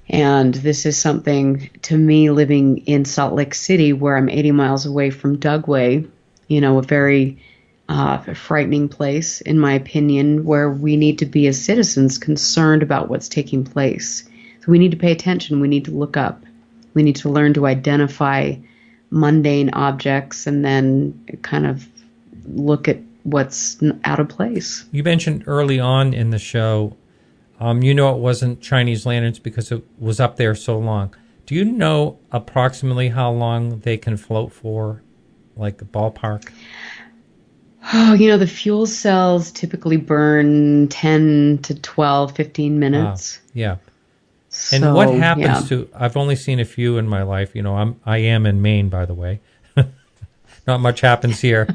And this is something, to me, living in Salt Lake City, where I'm 80 miles away from Dugway, a very frightening place, in my opinion, where we need to be, as citizens, concerned about what's taking place. So we need to pay attention. We need to look up. We need to learn to identify mundane objects and then kind of look at what's out of place. You mentioned early on in the show, it wasn't Chinese lanterns because it was up there so long. Do you know approximately how long they can float for, like a ballpark? Oh, the fuel cells typically burn 10 to 12, 15 minutes. Yeah. So, and what happens to, I've only seen a few in my life. I am in Maine, by the way. Not much happens here.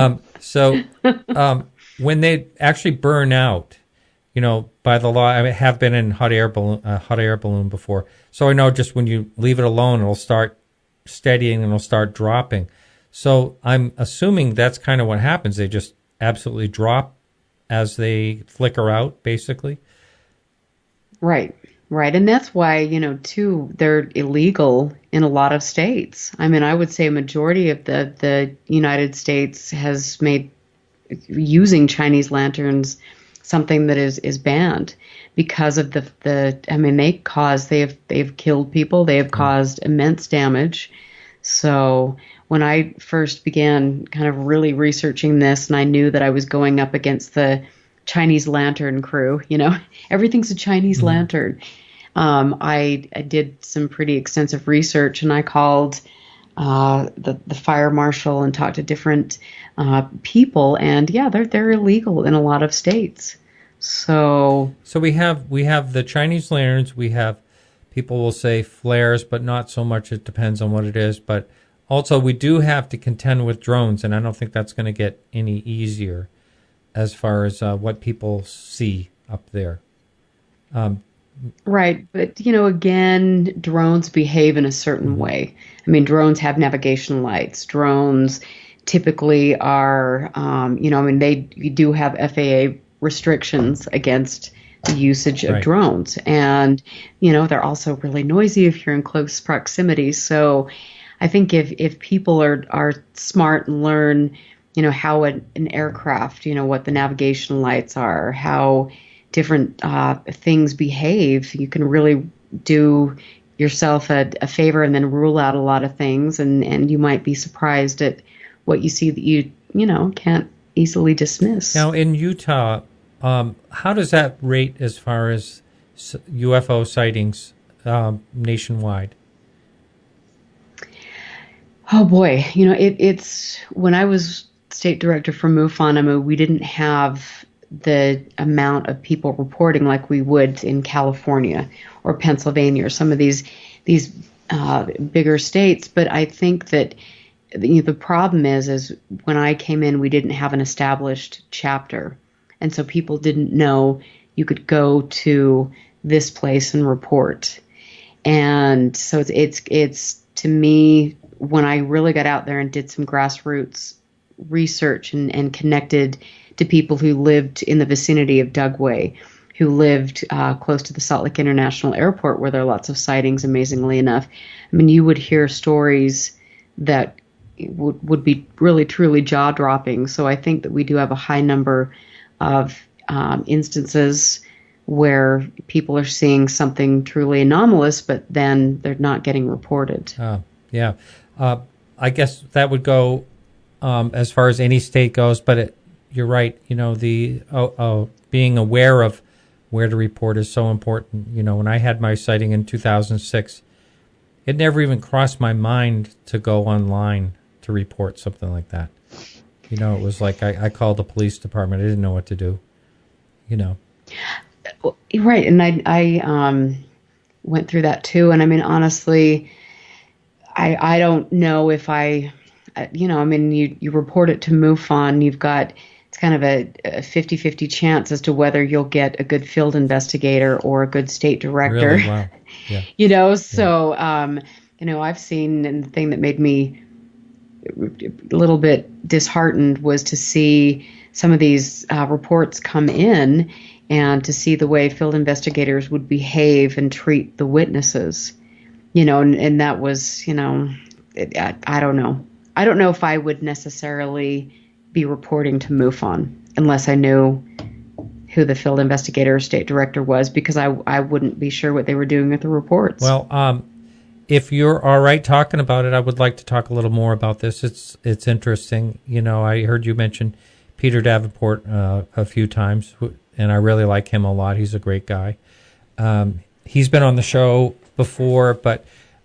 When they actually burn out, by the law, I have been in hot air balloon before. So I know just when you leave it alone, it'll start steadying and it'll start dropping. So I'm assuming that's kind of what happens. They just absolutely drop as they flicker out, basically. Right. And that's why, too, they're illegal in a lot of states. I mean, I would say a majority of the United States has made using Chinese lanterns something that is banned because of they've killed people. They have caused immense damage. So when I first began kind of really researching this, and I knew that I was going up against the Chinese lantern crew, everything's a Chinese lantern. I did some pretty extensive research, and I called the fire marshal and talked to different people, and they're illegal in a lot of states. So we have the Chinese lanterns. We have, people will say, flares, but not so much. It depends on what it is. But also we do have to contend with drones, and I don't think that's going to get any easier as far as what people see up there. Right. But, again, drones behave in a certain way. I mean, drones have navigation lights. Drones typically are, you do have FAA restrictions against the usage of drones. And, they're also really noisy if you're in close proximity. So I think if people are smart and learn, how an aircraft, what the navigation lights are, how different things behave, you can really do yourself a favor and then rule out a lot of things, and you might be surprised at what you see that you can't easily dismiss. Now in Utah, how does that rate as far as UFO sightings nationwide? Oh boy, it's when I was state director for MUFON, we didn't have the amount of people reporting like we would in California or Pennsylvania or some of these bigger states. But I think that the problem is when I came in, we didn't have an established chapter, and so people didn't know you could go to this place and report. And so it's to me, when I really got out there and did some grassroots research and connected to people who lived in the vicinity of Dugway, who lived close to the Salt Lake International Airport, where there are lots of sightings, amazingly enough. I mean, you would hear stories that would be really, truly jaw-dropping. So I think that we do have a high number of instances where people are seeing something truly anomalous, but then they're not getting reported. Yeah. I guess that would go as far as any state goes, but you're right. The being aware of where to report is so important. When I had my sighting in 2006, it never even crossed my mind to go online to report something like that. It was like I called the police department. I didn't know what to do. Right, and I went through that too. And I mean, honestly, I don't know if you report it to MUFON, you've got, it's kind of a 50-50 chance as to whether you'll get a good field investigator or a good state director. Really? Wow. Yeah. So, I've seen, and the thing that made me a little bit disheartened was to see some of these reports come in, and to see the way field investigators would behave and treat the witnesses, and that was, I don't know. I don't know if I would necessarily be reporting to MUFON unless I knew who the field investigator or state director was, because I wouldn't be sure what they were doing with the reports. Well, if you're all right talking about it, I would like to talk a little more about this. It's interesting. I heard you mention Peter Davenport a few times, and I really like him a lot. He's a great guy. He's been on the show before, but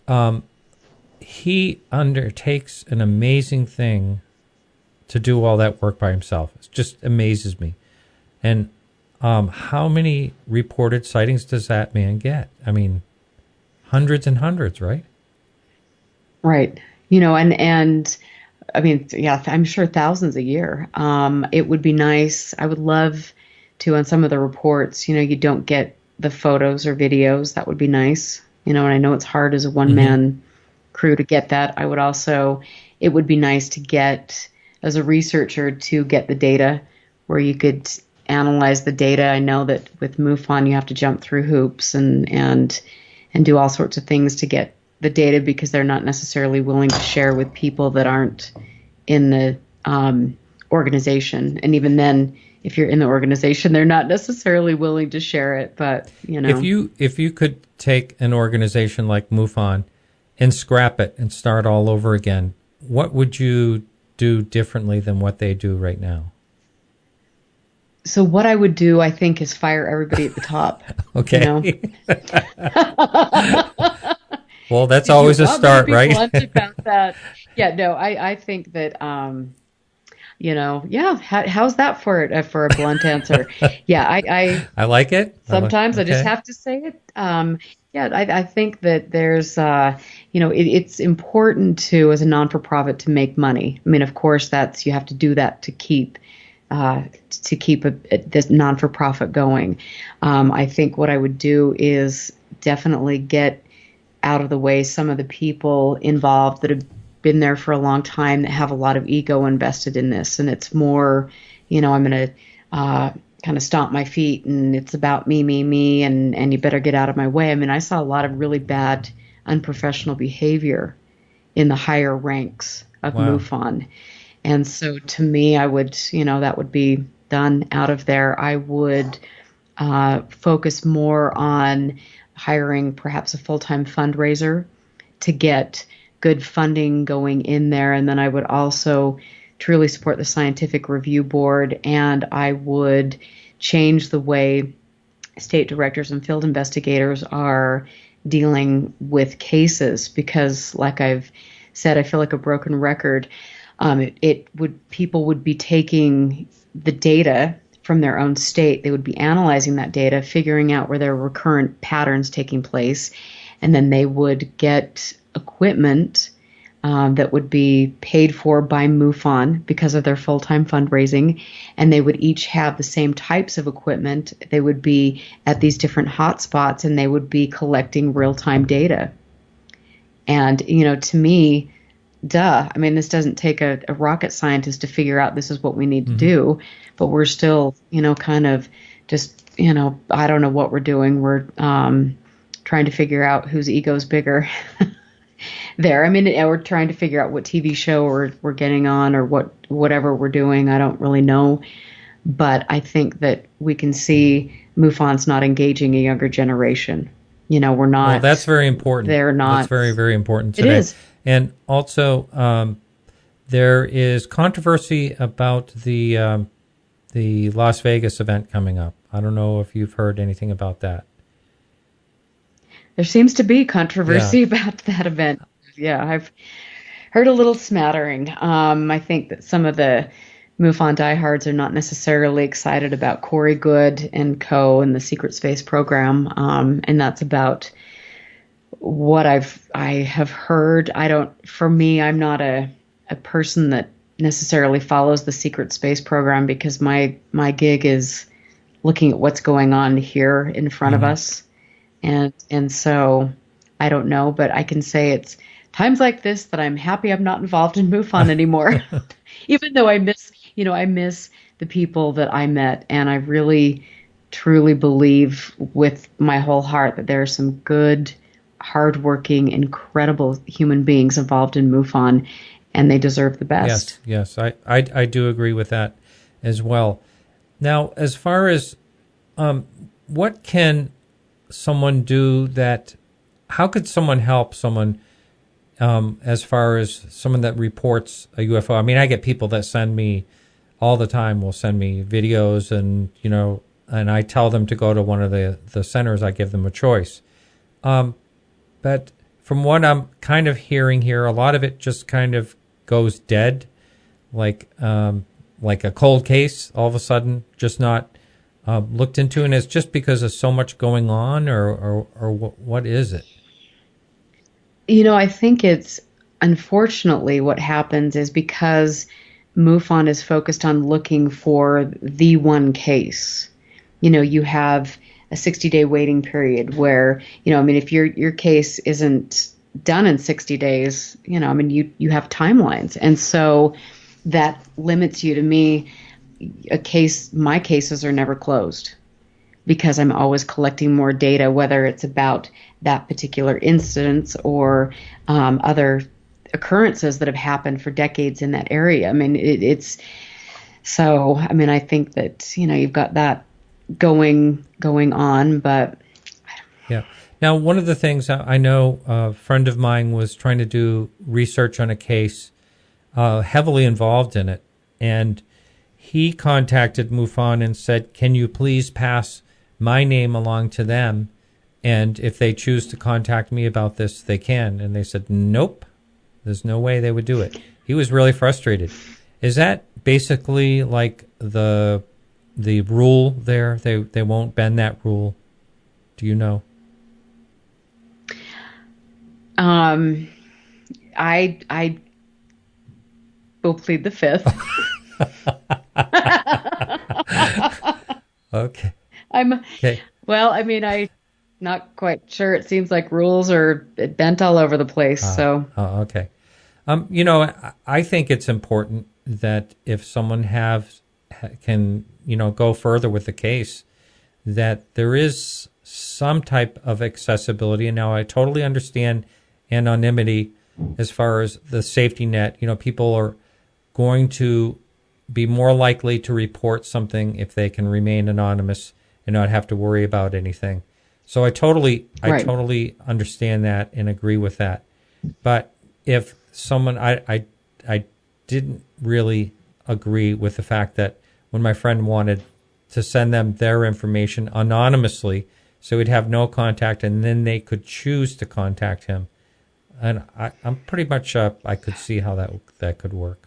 he undertakes an amazing thing to do all that work by himself. It just amazes me. And how many reported sightings does that man get? I mean, hundreds and hundreds, right? Right. And I mean, yeah, I'm sure thousands a year. It would be nice. I would love to, on some of the reports, you don't get the photos or videos. That would be nice. And I know it's hard as a one-man crew to get that. It would be nice to get, as a researcher, to get the data where you could analyze the data. I know that with MUFON you have to jump through hoops and do all sorts of things to get the data, because they're not necessarily willing to share with people that aren't in the organization. And even then, if you're in the organization, they're not necessarily willing to share it. But if you could take an organization like MUFON and scrap it and start all over again, what would you do differently than what they do right now? So what I would do, I think, is fire everybody at the top. Okay. Well, that's always a start, right? About that. Yeah, no, I think that, how's that for a blunt answer? Yeah, I like it. Sometimes I just have to say it. I think that there's, it's important to, as a non-for-profit, to make money. I mean, of course, you have to do that to keep this non-for-profit going. I think what I would do is definitely get out of the way some of the people involved that have been there for a long time, that have a lot of ego invested in this. And it's more, I'm going to kind of stomp my feet, and it's about me, and you better get out of my way. I mean, I saw a lot of really bad, unprofessional behavior in the higher ranks of MUFON. And so to me, I would, that would be done out of there. I would focus more on hiring perhaps a full-time fundraiser to get good funding going in there. And then I would also truly support the scientific review board, and I would change the way state directors and field investigators are dealing with cases, because like I've said, I feel like a broken record. People would be taking the data from their own state. They would be analyzing that data, figuring out where there were recurrent patterns taking place, and then they would get equipment that would be paid for by MUFON because of their full-time fundraising, and they would each have the same types of equipment. They would be at these different hotspots, and they would be collecting real-time data. And, to me, I mean, this doesn't take a rocket scientist to figure out this is what we need to do, but we're still, kind of just, I don't know what we're doing. We're trying to figure out whose ego's bigger there. I mean, we're trying to figure out what TV show we're getting on, or whatever we're doing. I don't really know, but I think that we can see MUFON's not engaging a younger generation. We're not. Well, that's very important. They're not. That's very, very important today. It is. And also, there is controversy about the Las Vegas event coming up. I don't know if you've heard anything about that. There seems to be controversy about that event. Yeah, I've heard a little smattering. I think that some of the MUFON diehards are not necessarily excited about Corey Goode and co. and the secret space program, and that's about what I have heard. For me, I'm not a person that necessarily follows the secret space program, because my gig is looking at what's going on here in front of us. And so I don't know, but I can say it's times like this that I'm happy I'm not involved in MUFON anymore, even though I miss the people that I met. And I really truly believe with my whole heart that there are some good, hardworking, incredible human beings involved in MUFON, and they deserve the best. Yes, I do agree with that as well. Now, as far as what can someone do how could someone help someone as far as someone that reports a UFO? I mean, I get people that send me all the time, will send me videos and, and I tell them to go to one of the centers. I give them a choice. But from what I'm kind of hearing here, a lot of it just kind of goes dead, like a cold case, all of a sudden, just not looked into, and it's just because of so much going on, or what is it? I think it's, unfortunately, what happens is because MUFON is focused on looking for the one case. You have a 60-day waiting period where, if your case isn't done in 60 days, you have timelines. And so that limits you. To me, my cases are never closed because I'm always collecting more data, whether it's about that particular instance or other occurrences that have happened for decades in that area. I think that, you've got that going on, but yeah. Now, one of the things I know, a friend of mine was trying to do research on a case, heavily involved in it, and he contacted MUFON and said, "Can you please pass my name along to them, and if they choose to contact me about this, they can." And they said, "Nope, there's no way they would do it." He was really frustrated. Is that basically like the rule there? They won't bend that rule? Do you know? I will plead the fifth. Okay. I'm not quite sure. It seems like rules are bent all over the place. Okay. I think it's important that if someone can go further with the case, that there is some type of accessibility. And now I totally understand anonymity as far as the safety net. People are going to be more likely to report something if they can remain anonymous and not have to worry about anything. So I totally understand that and agree with that. But if someone, I didn't really agree with the fact that when my friend wanted to send them their information anonymously, so he'd have no contact, and then they could choose to contact him. And I'm pretty much I could see how that could work.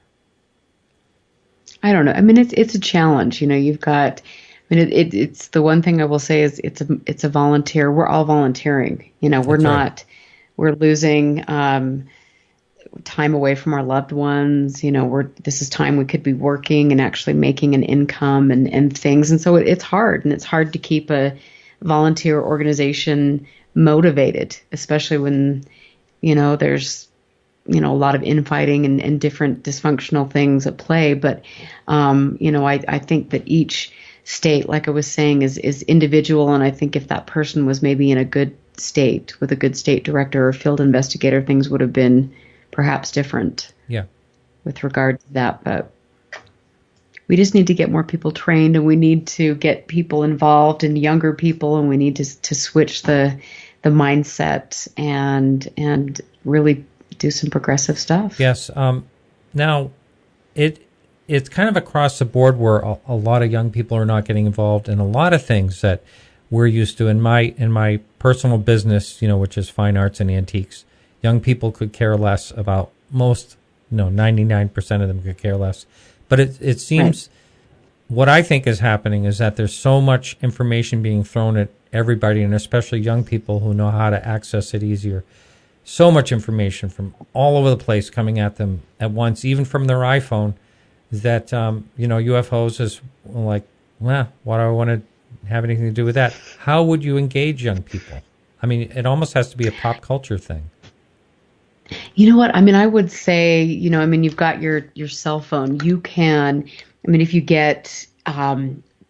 I don't know. It's a challenge. You've got. It's the one thing I will say is it's a volunteer. We're all volunteering. We're not. Right. We're losing time away from our loved ones. This is time we could be working and actually making an income and things. And so it's hard, and it's hard to keep a volunteer organization motivated, especially when there's a lot of infighting and different dysfunctional things at play. But I think that each state, like I was saying, is individual, and I think if that person was maybe in a good state with a good state director or field investigator, things would have been perhaps different. Yeah. With regard to that, but we just need to get more people trained, and we need to get people involved, and younger people, and we need to switch the mindset and really do some progressive stuff. Yes. Now, it's kind of across the board where a lot of young people are not getting involved in a lot of things that we're used to. In my personal business, which is fine arts and antiques, young people could care less about most. 99% of them could care less. But it seems what I think is happening is that there's so much information being thrown at everybody, and especially young people who know how to access it easier. So much information from all over the place coming at them at once, even from their iPhone, that, UFOs is like, well, why do I want to have anything to do with that? How would you engage young people? It almost has to be a pop culture thing. You know what? I would say, you've got your cell phone. You can, if you get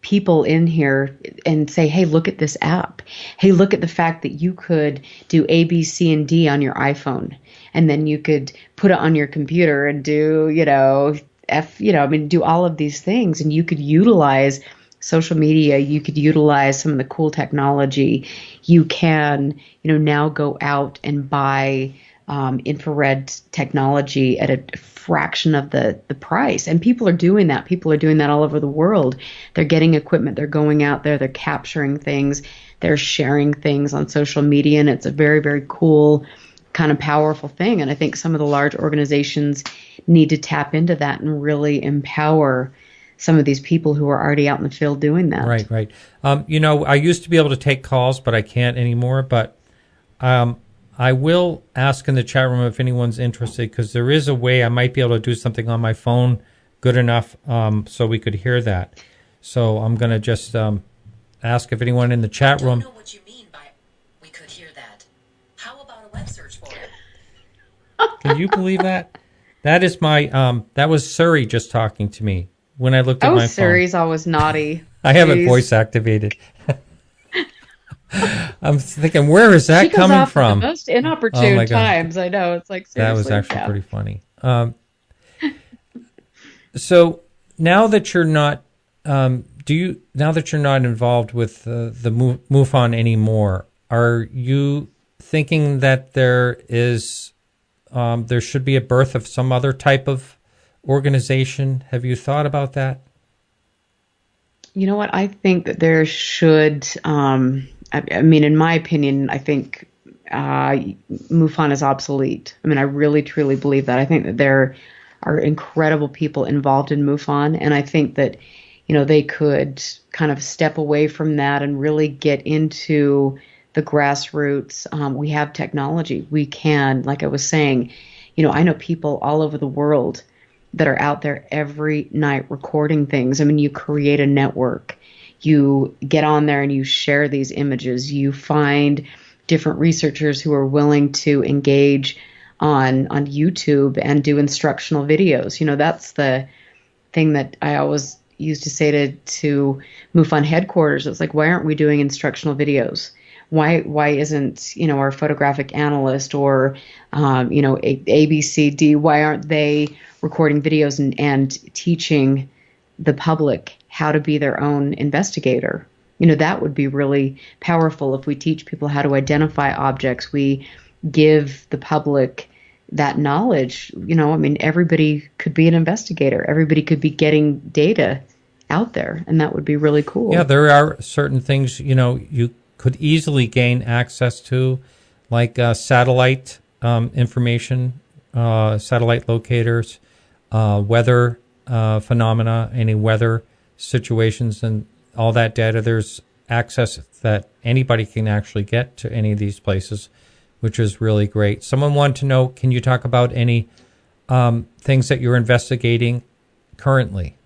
people in here and say, hey, look at this app. Hey, look at the fact that you could do A, B, C, and D on your iPhone. And then you could put it on your computer and do, do all of these things. And you could utilize social media. You could utilize some of the cool technology. You can, now go out and buy infrared technology at a fraction of the price. And people are doing that. People are doing that all over the world. They're getting equipment. They're going out there. They're capturing things. They're sharing things on social media. And it's a very, very cool, kind of powerful thing. And I think some of the large organizations need to tap into that and really empower some of these people who are already out in the field doing that. Right. I used to be able to take calls, but I can't anymore. But I will ask in the chat room if anyone's interested, because there is a way I might be able to do something on my phone good enough so we could hear that. So I'm going to just ask if anyone in the chat room. I don't know what you mean by we could hear that. How about a web search for it? Can you believe that? That is my that was Siri just talking to me when I looked at my phone. Siri's always naughty. I have it voice activated. I'm thinking, where is that coming from? The most inopportune times. I know. It's like, seriously. That was actually pretty funny. So now that you're not, now that you're not involved with the MUFON anymore, are you thinking that there should be a birth of some other type of organization? Have you thought about that? You know what? I think that there should. In my opinion, I think MUFON is obsolete. I really, truly believe that. I think that there are incredible people involved in MUFON, and I think that, they could kind of step away from that and really get into the grassroots. We have technology. We can, like I was saying, I know people all over the world that are out there every night recording things. You create a network. You get on there and you share these images. You find different researchers who are willing to engage on YouTube and do instructional videos. That's the thing that I always used to say to MUFON headquarters. It's like, why aren't we doing instructional videos? Why isn't, our photographic analyst or, ABCD, why aren't they recording videos and teaching the public how to be their own investigator? That would be really powerful if we teach people how to identify objects. We give the public that knowledge. Everybody could be an investigator. Everybody could be getting data out there, and that would be really cool. Yeah, there are certain things, you could easily gain access to, like satellite information, satellite locators, weather phenomena, any weather situations, and all that data. There's access that anybody can actually get to any of these places, which is really great. Someone wanted to know, can you talk about any things that you're investigating currently?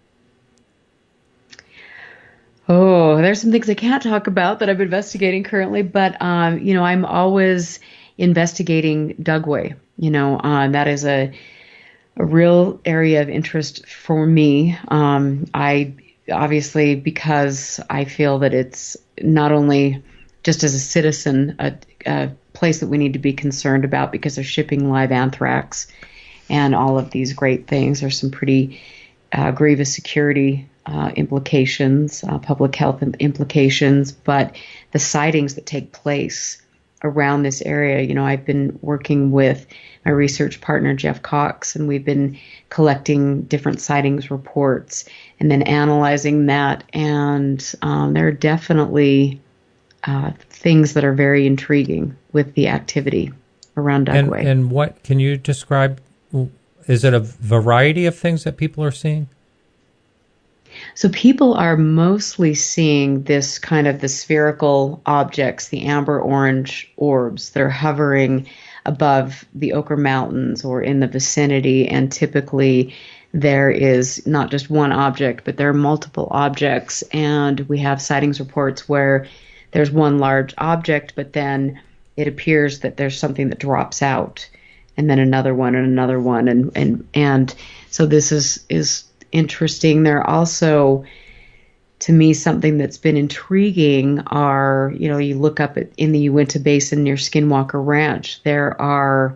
Oh, there's some things I can't talk about that I'm investigating currently, but I'm always investigating Dugway. That is a real area of interest for me. I obviously, because I feel that it's not only just as a citizen a place that we need to be concerned about, because they're shipping live anthrax and all of these great things. There's some pretty grievous security implications, public health implications, but the sightings that take place around this area. I've been working with my research partner, Jeff Cox, and we've been collecting different sightings reports and then analyzing that. And there are definitely things that are very intriguing with the activity around Dugway. And what can you describe? Is it a variety of things that people are seeing? So people are mostly seeing this kind of the spherical objects, the amber-orange orbs that are hovering above the Ochre Mountains or in the vicinity. And typically there is not just one object, but there are multiple objects. And we have sightings reports where there's one large object, but then it appears that there's something that drops out, and then another one and another one. And so this is interesting. There are also to me, something that's been intriguing are, you look up in the Uinta Basin near Skinwalker Ranch, there are,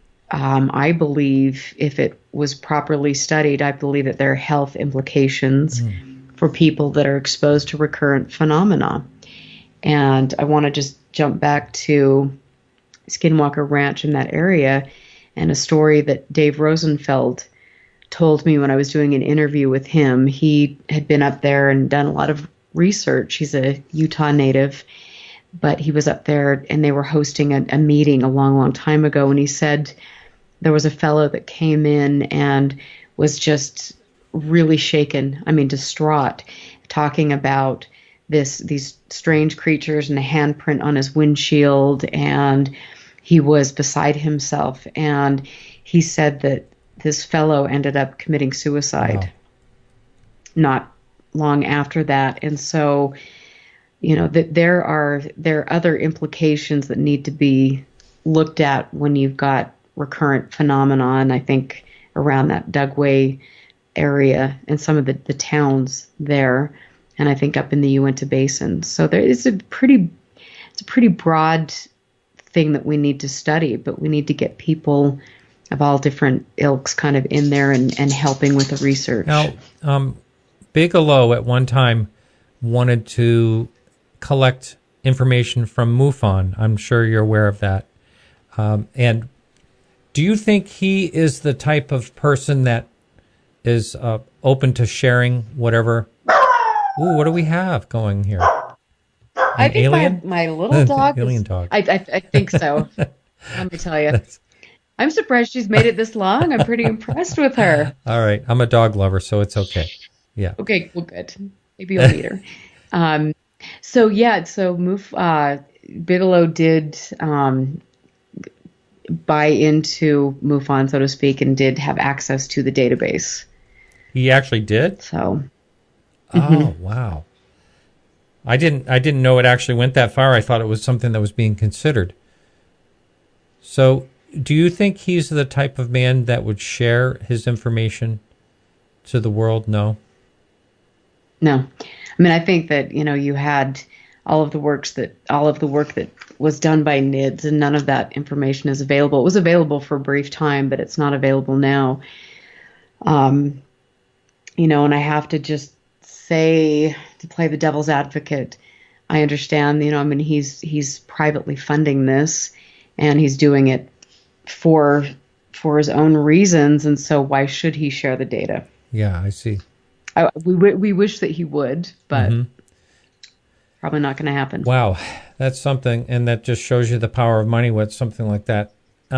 I believe, if it was properly studied, I believe that there are health implications for people that are exposed to recurrent phenomena. And I want to just jump back to Skinwalker Ranch in that area and a story that Dave Rosenfeld told me when I was doing an interview with him. He had been up there and done a lot of research. He's a Utah native, but he was up there and they were hosting a meeting a long, long time ago. And he said there was a fellow that came in and was just really shaken, distraught, talking about these strange creatures and a handprint on his windshield, and he was beside himself. And he said that this fellow ended up committing suicide not long after that. And so, that there are other implications that need to be looked at when you've got recurrent phenomena. And I think around that Dugway area and some of the towns there, and I think up in the Uinta Basin. So there is it's a pretty broad thing that we need to study, but we need to get people of all different ilks kind of in there and helping with the research. Now, Bigelow at one time wanted to collect information from MUFON. I'm sure you're aware of that. And do you think he is the type of person that is open to sharing whatever? Ooh, what do we have going here? I think alien? My little dog. Alien dog. I think so. Let me tell you. I'm surprised she's made it this long. I'm pretty impressed with her. All right. I'm a dog lover, so it's okay. Yeah. Okay, well, good. Maybe you'll meet her. So Bigelow did buy into MUFON, so to speak, and did have access to the database. He actually did? So. Oh, wow. I didn't know it actually went that far. I thought it was something that was being considered. So, do you think he's the type of man that would share his information to the world? No. No. I think that, you had all of the work that was done by NIDS, and none of that information is available. It was available for a brief time, but it's not available now. And I have to just say, to play the devil's advocate, I understand, he's privately funding this, and he's doing it for his own reasons, and so why should he share the data? Yeah, I see. We wish that he would, but probably not going to happen. Wow, that's something, and that just shows you the power of money. What something like that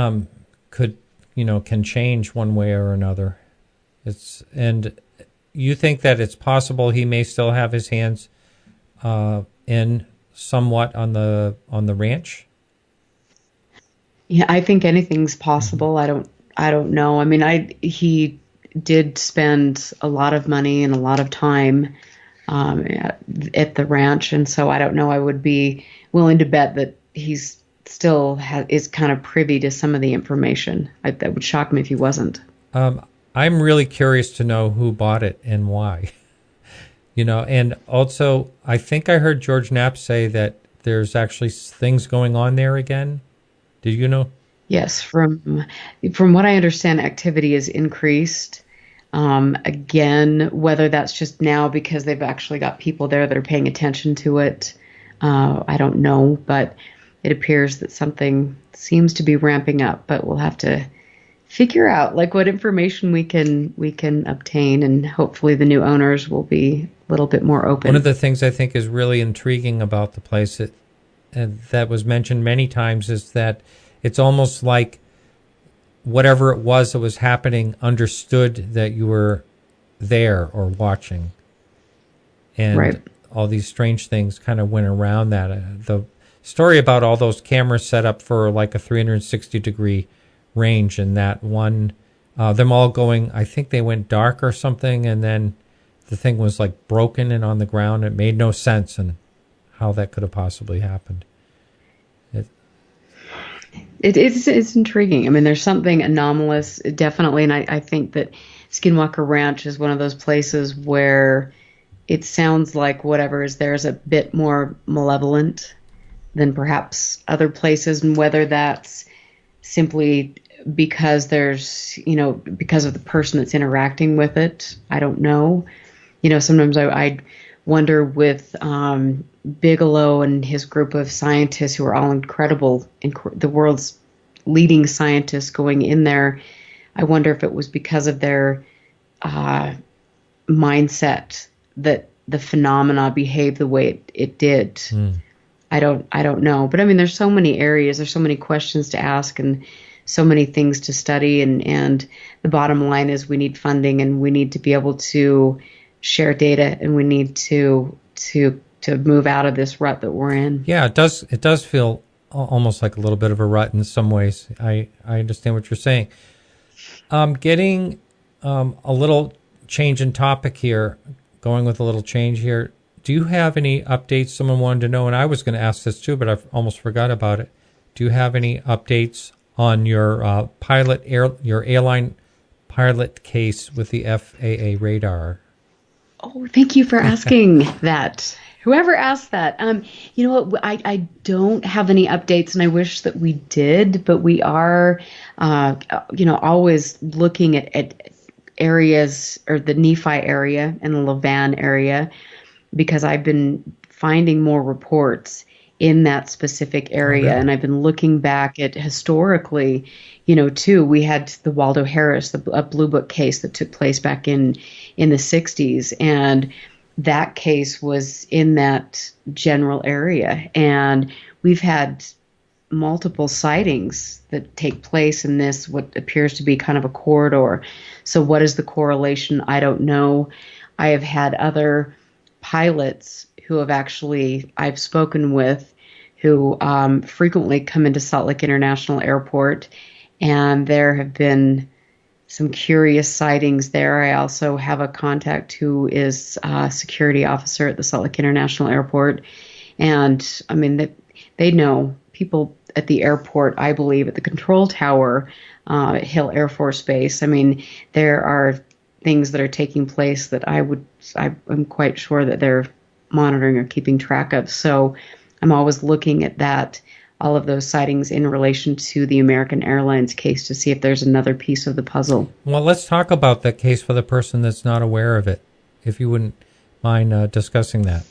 can change one way or another. And you think that it's possible he may still have his hands in somewhat on the ranch? Yeah, I think anything's possible. I don't know. He did spend a lot of money and a lot of time at the ranch, and so I don't know. I would be willing to bet that he's still is kind of privy to some of the information. That would shock me if he wasn't. I'm really curious to know who bought it and why. And also I think I heard George Knapp say that there's actually things going on there again. Did you know? Yes, from what I understand, activity is increased. Again, whether that's just now because they've actually got people there that are paying attention to it, I don't know. But it appears that something seems to be ramping up. But we'll have to figure out what information we can obtain, and hopefully the new owners will be a little bit more open. One of the things I think is really intriguing about the place that was mentioned many times is that it's almost like whatever it was that was happening understood that you were there or watching. And right. All these strange things kind of went around that. The story about all those cameras set up for a 360-degree range, and that one, them all going, I think they went dark or something, and then the thing was broken and on the ground. It made no sense and how that could have possibly happened. It's intriguing. There's something anomalous, definitely, and I think that Skinwalker Ranch is one of those places where it sounds like whatever is there is a bit more malevolent than perhaps other places, and whether that's simply because there's, because of the person that's interacting with it, I don't know. Sometimes I wonder with Bigelow and his group of scientists who are all incredible, the world's leading scientists going in there, I wonder if it was because of their mindset that the phenomena behaved the way it did. I don't know. But I mean, there's so many areas, there's so many questions to ask and so many things to study. And the bottom line is we need funding, and we need to be able to share data, and we need to move out of this rut that we're in. Yeah, it does feel almost like a little bit of a rut in some ways. I understand what you're saying. Getting a little change in topic here, going with a little change here. Do you have any updates? Someone wanted to know, and I was going to ask this too, but I've almost forgot about it. Do you have any updates on your your airline pilot case with the FAA radar? Oh, thank you for asking that. Whoever asked that. You know what? I don't have any updates, and I wish that we did, but we are, always looking at areas, or the Nephi area and the Levan area, because I've been finding more reports in that specific area. Okay. And I've been looking back at historically, too, we had the Waldo Harris, a Blue Book case that took place back in the 60s. And that case was in that general area. And we've had multiple sightings that take place in this, what appears to be kind of a corridor. So what is the correlation? I don't know. I have had other pilots who I've spoken with, who frequently come into Salt Lake International Airport, and there have been some curious sightings there. I also have a contact who is a security officer at the Salt Lake International Airport, and I mean, they know people at the airport, I believe, at the control tower at Hill Air Force Base. I mean, there are things that are taking place that I'm quite sure that they're monitoring or keeping track of. So I'm always looking at all of those sightings in relation to the American Airlines case to see if there's another piece of the puzzle. Well, let's talk about that case for the person that's not aware of it, if you wouldn't mind discussing that.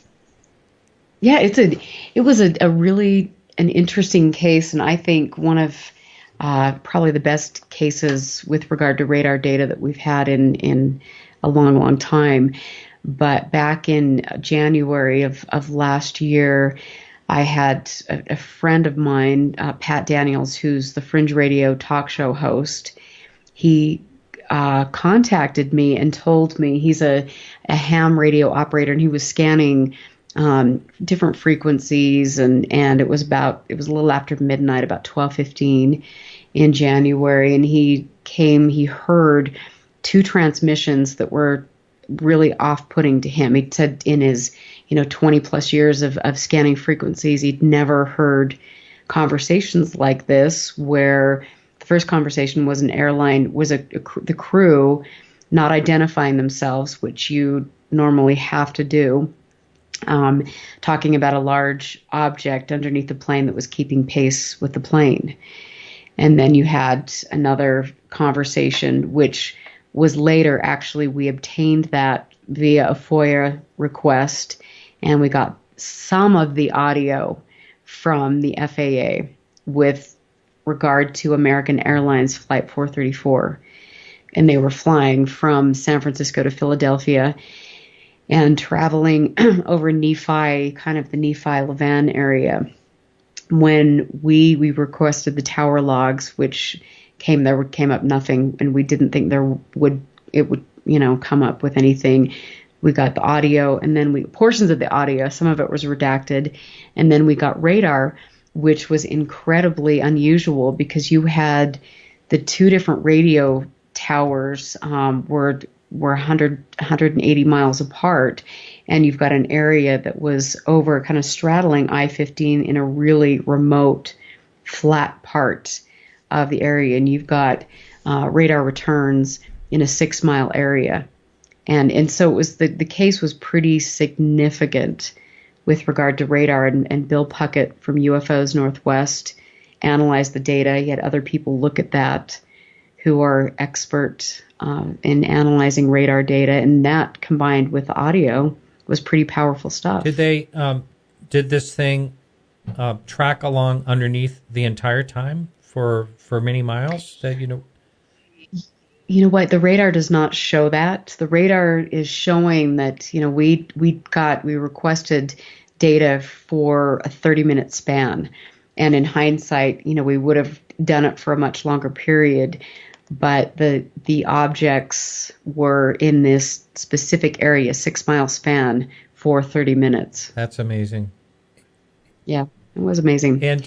Yeah, it was a really an interesting case, and I think one of probably the best cases with regard to radar data that we've had in a long, long time. But back in January of last year, I had a friend of mine, Pat Daniels, who's the Fringe Radio talk show host. He contacted me and told me he's a ham radio operator, and he was scanning different frequencies, and it was a little after midnight, about 12:15 in January, and he heard two transmissions that were really off-putting to him. He said in his 20 plus years of scanning frequencies, he'd never heard conversations like this, where the first conversation was the crew not identifying themselves, which you normally have to do, talking about a large object underneath the plane that was keeping pace with the plane. And then you had another conversation, which was later, actually, we obtained that via a FOIA request, and we got some of the audio from the FAA with regard to American Airlines Flight 434. And they were flying from San Francisco to Philadelphia and traveling over Nephi, kind of the Nephi-Levan area. When we requested the tower logs, which came up nothing, and we didn't think it would come up with anything. We got the audio, and then portions of the audio, some of it was redacted, and then we got radar, which was incredibly unusual because you had the two different radio towers were 180 miles apart, and you've got an area that was over kind of straddling I-15 in a really remote, flat part of the area, and you've got radar returns in a 6-mile area. And so it was the case was pretty significant with regard to radar, and Bill Puckett from UFOs Northwest analyzed the data. He had other people look at that who are expert in analyzing radar data, and that combined with audio was pretty powerful stuff. Did they did this thing track along underneath the entire time for many miles? That You know what? The radar does not show that. The radar is showing that, we requested data for a 30-minute span. And in hindsight, we would have done it for a much longer period. But the objects were in this specific area, 6-mile span, for 30 minutes. That's amazing. Yeah, it was amazing. And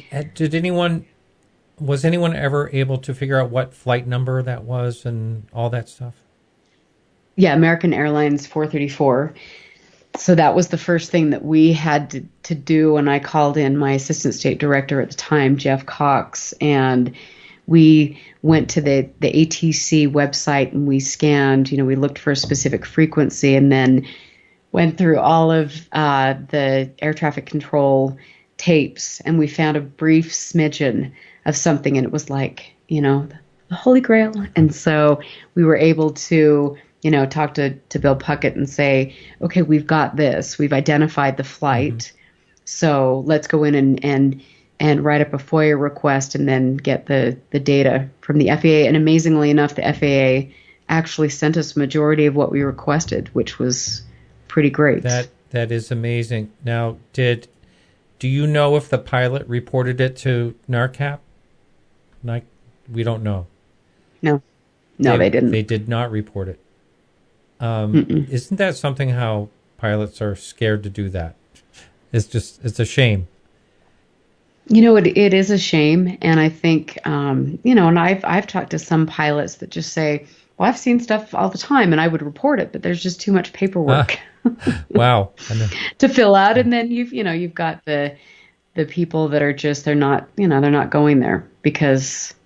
was anyone ever able to figure out what flight number that was and all that stuff? Yeah, American Airlines 434. So that was the first thing that we had to do, and I called in my assistant state director at the time, Jeff Cox, and we went to the ATC website and we scanned, we looked for a specific frequency, and then went through all of the air traffic control tapes, and we found a brief smidgen of something, and it was like, the Holy Grail. And so we were able to, talk to Bill Puckett and say, okay, we've got this. We've identified the flight. Mm-hmm. So let's go in and write up a FOIA request and then get the data from the FAA. And amazingly enough, the FAA actually sent us a majority of what we requested, which was pretty great. That is amazing. Now, do you know if the pilot reported it to NARCAP? We don't know. No, they didn't. They did not report it. Isn't that something how pilots are scared to do that? It's a shame. It is a shame. And I think, and I've talked to some pilots that just say, well, I've seen stuff all the time and I would report it, but there's just too much paperwork. Wow. to fill out. And then you've got the people that are just, they're not going there because,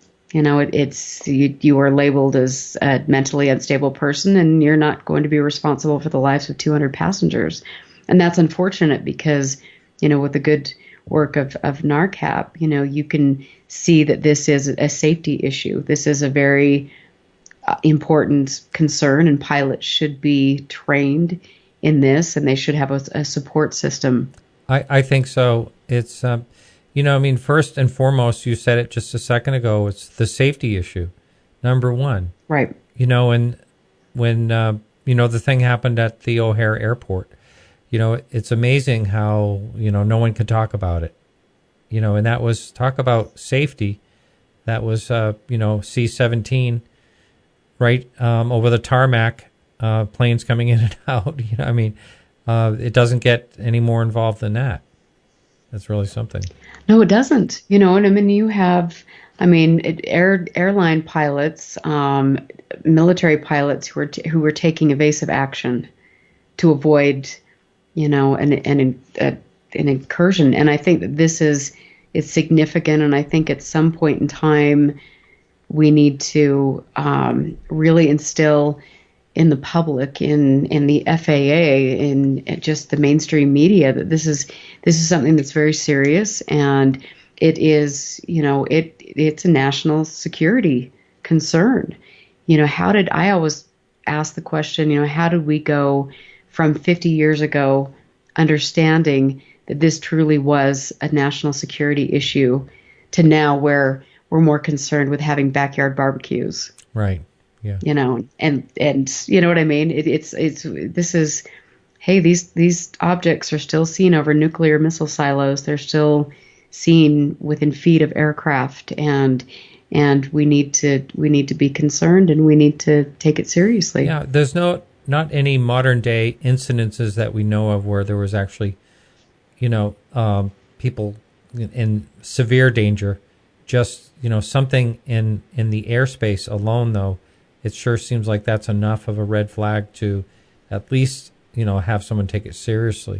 you are labeled as a mentally unstable person and you're not going to be responsible for the lives of 200 passengers. And that's unfortunate because, with the good work of NARCAP, you can see that this is a safety issue. This is a very important concern, and pilots should be trained in this, and they should have a support system. I think so. It's, first and foremost, you said it just a second ago, it's the safety issue, number one. Right. And when the thing happened at the O'Hare Airport, it's amazing how, no one could talk about it, and that was, talk about safety. That was, C-17, right, over the tarmac, planes coming in and out. It doesn't get any more involved than that. That's really something. No, it doesn't. And you have, airline pilots, military pilots who were taking evasive action to avoid, an incursion. And I think that it's significant. And I think at some point in time, we need to really instill in the public, in the FAA, in just the mainstream media, that this is something that's very serious, and it is, it's a national security concern. I always ask the question, how did we go from 50 years ago understanding that this truly was a national security issue to now where we're more concerned with having backyard barbecues? Right. Yeah. And you know what I mean? These objects are still seen over nuclear missile silos. They're still seen within feet of aircraft, and we need to be concerned, and we need to take it seriously. Yeah, there's not any modern day incidences that we know of where there was actually, people in severe danger. Just something in the airspace alone, though. It sure seems like that's enough of a red flag to at least, have someone take it seriously.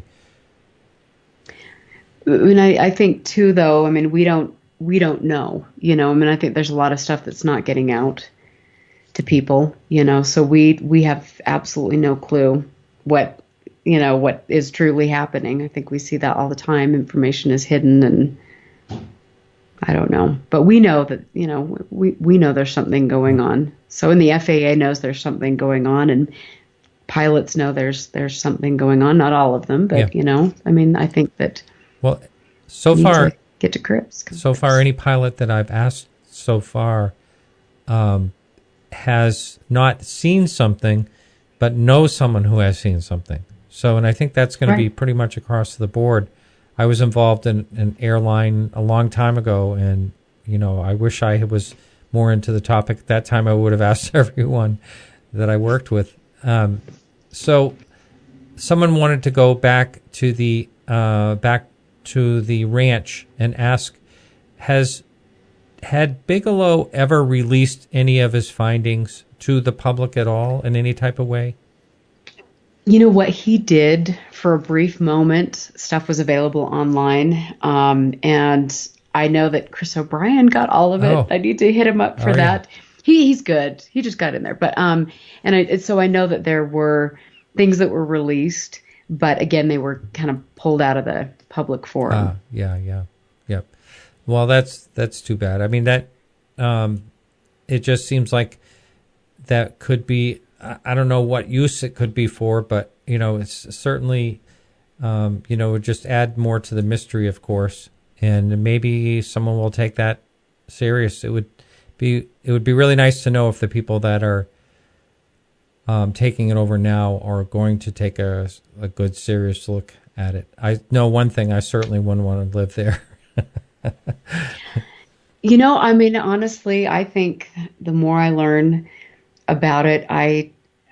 And I think too, though, we don't know, I think there's a lot of stuff that's not getting out. to people, so we have absolutely no clue what is truly happening. I think we see that all the time. Information is hidden, and I don't know, but we know that, we know there's something going on. So, and the FAA knows there's something going on, and pilots know there's something going on. Not all of them, but I think that. Well, so far, to get to grips. So far, any pilot that I've asked so far has not seen something, but knows someone who has seen something. So, and I think that's going to be pretty much across the board. I was involved in an airline a long time ago, and, I wish I was more into the topic. At that time, I would have asked everyone that I worked with. So someone wanted to go back to the ranch and ask, had Bigelow ever released any of his findings to the public at all in any type of way? What he did for a brief moment, stuff was available online. And I know that Chris O'Brien got all of it. Oh. I need to hit him up for that. Yeah. He's good. He just got in there. But so I know that there were things that were released, but again, they were kind of pulled out of the public forum. Yep. Well, that's too bad. I mean, that it just seems like that could be. I don't know what use it could be for, but it's certainly would just add more to the mystery, of course, and maybe someone will take that serious. It would be really nice to know if the people that are taking it over now are going to take a good, serious look at it. I know one thing: I certainly wouldn't want to live there. Honestly, I think the more I learn about it, I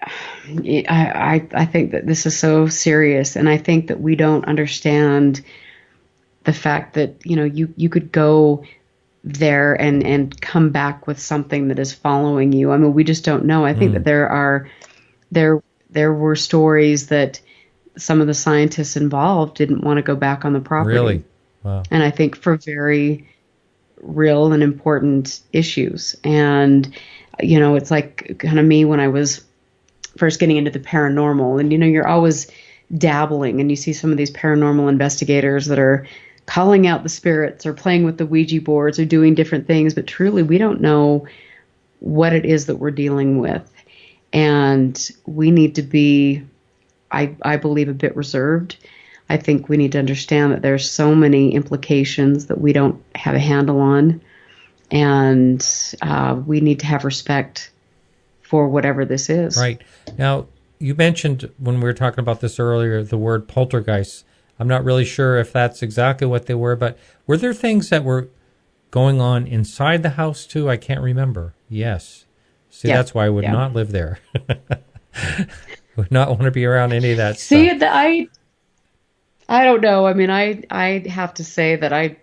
think that this is so serious, and I think that we don't understand the fact that you could go there and come back with something that is following you. I mean, we just don't know. I think that there were stories that some of the scientists involved didn't want to go back on the property. Really? Wow. And I think for very real and important issues. And, it's like kind of me when I was first getting into the paranormal, and, you're always dabbling, and you see some of these paranormal investigators that are calling out the spirits or playing with the Ouija boards or doing different things, but truly we don't know what it is that we're dealing with. And we need to be, I believe, a bit reserved. I think we need to understand that there's so many implications that we don't have a handle on, and we need to have respect for whatever this is. Right. Now, you mentioned when we were talking about this earlier, the word poltergeist. I'm not really sure if that's exactly what they were, but were there things that were going on inside the house too? I can't remember. Yes. See, that's why I would not live there. Would not want to be around any of that stuff. See, I don't know. I mean, I have to say that I'd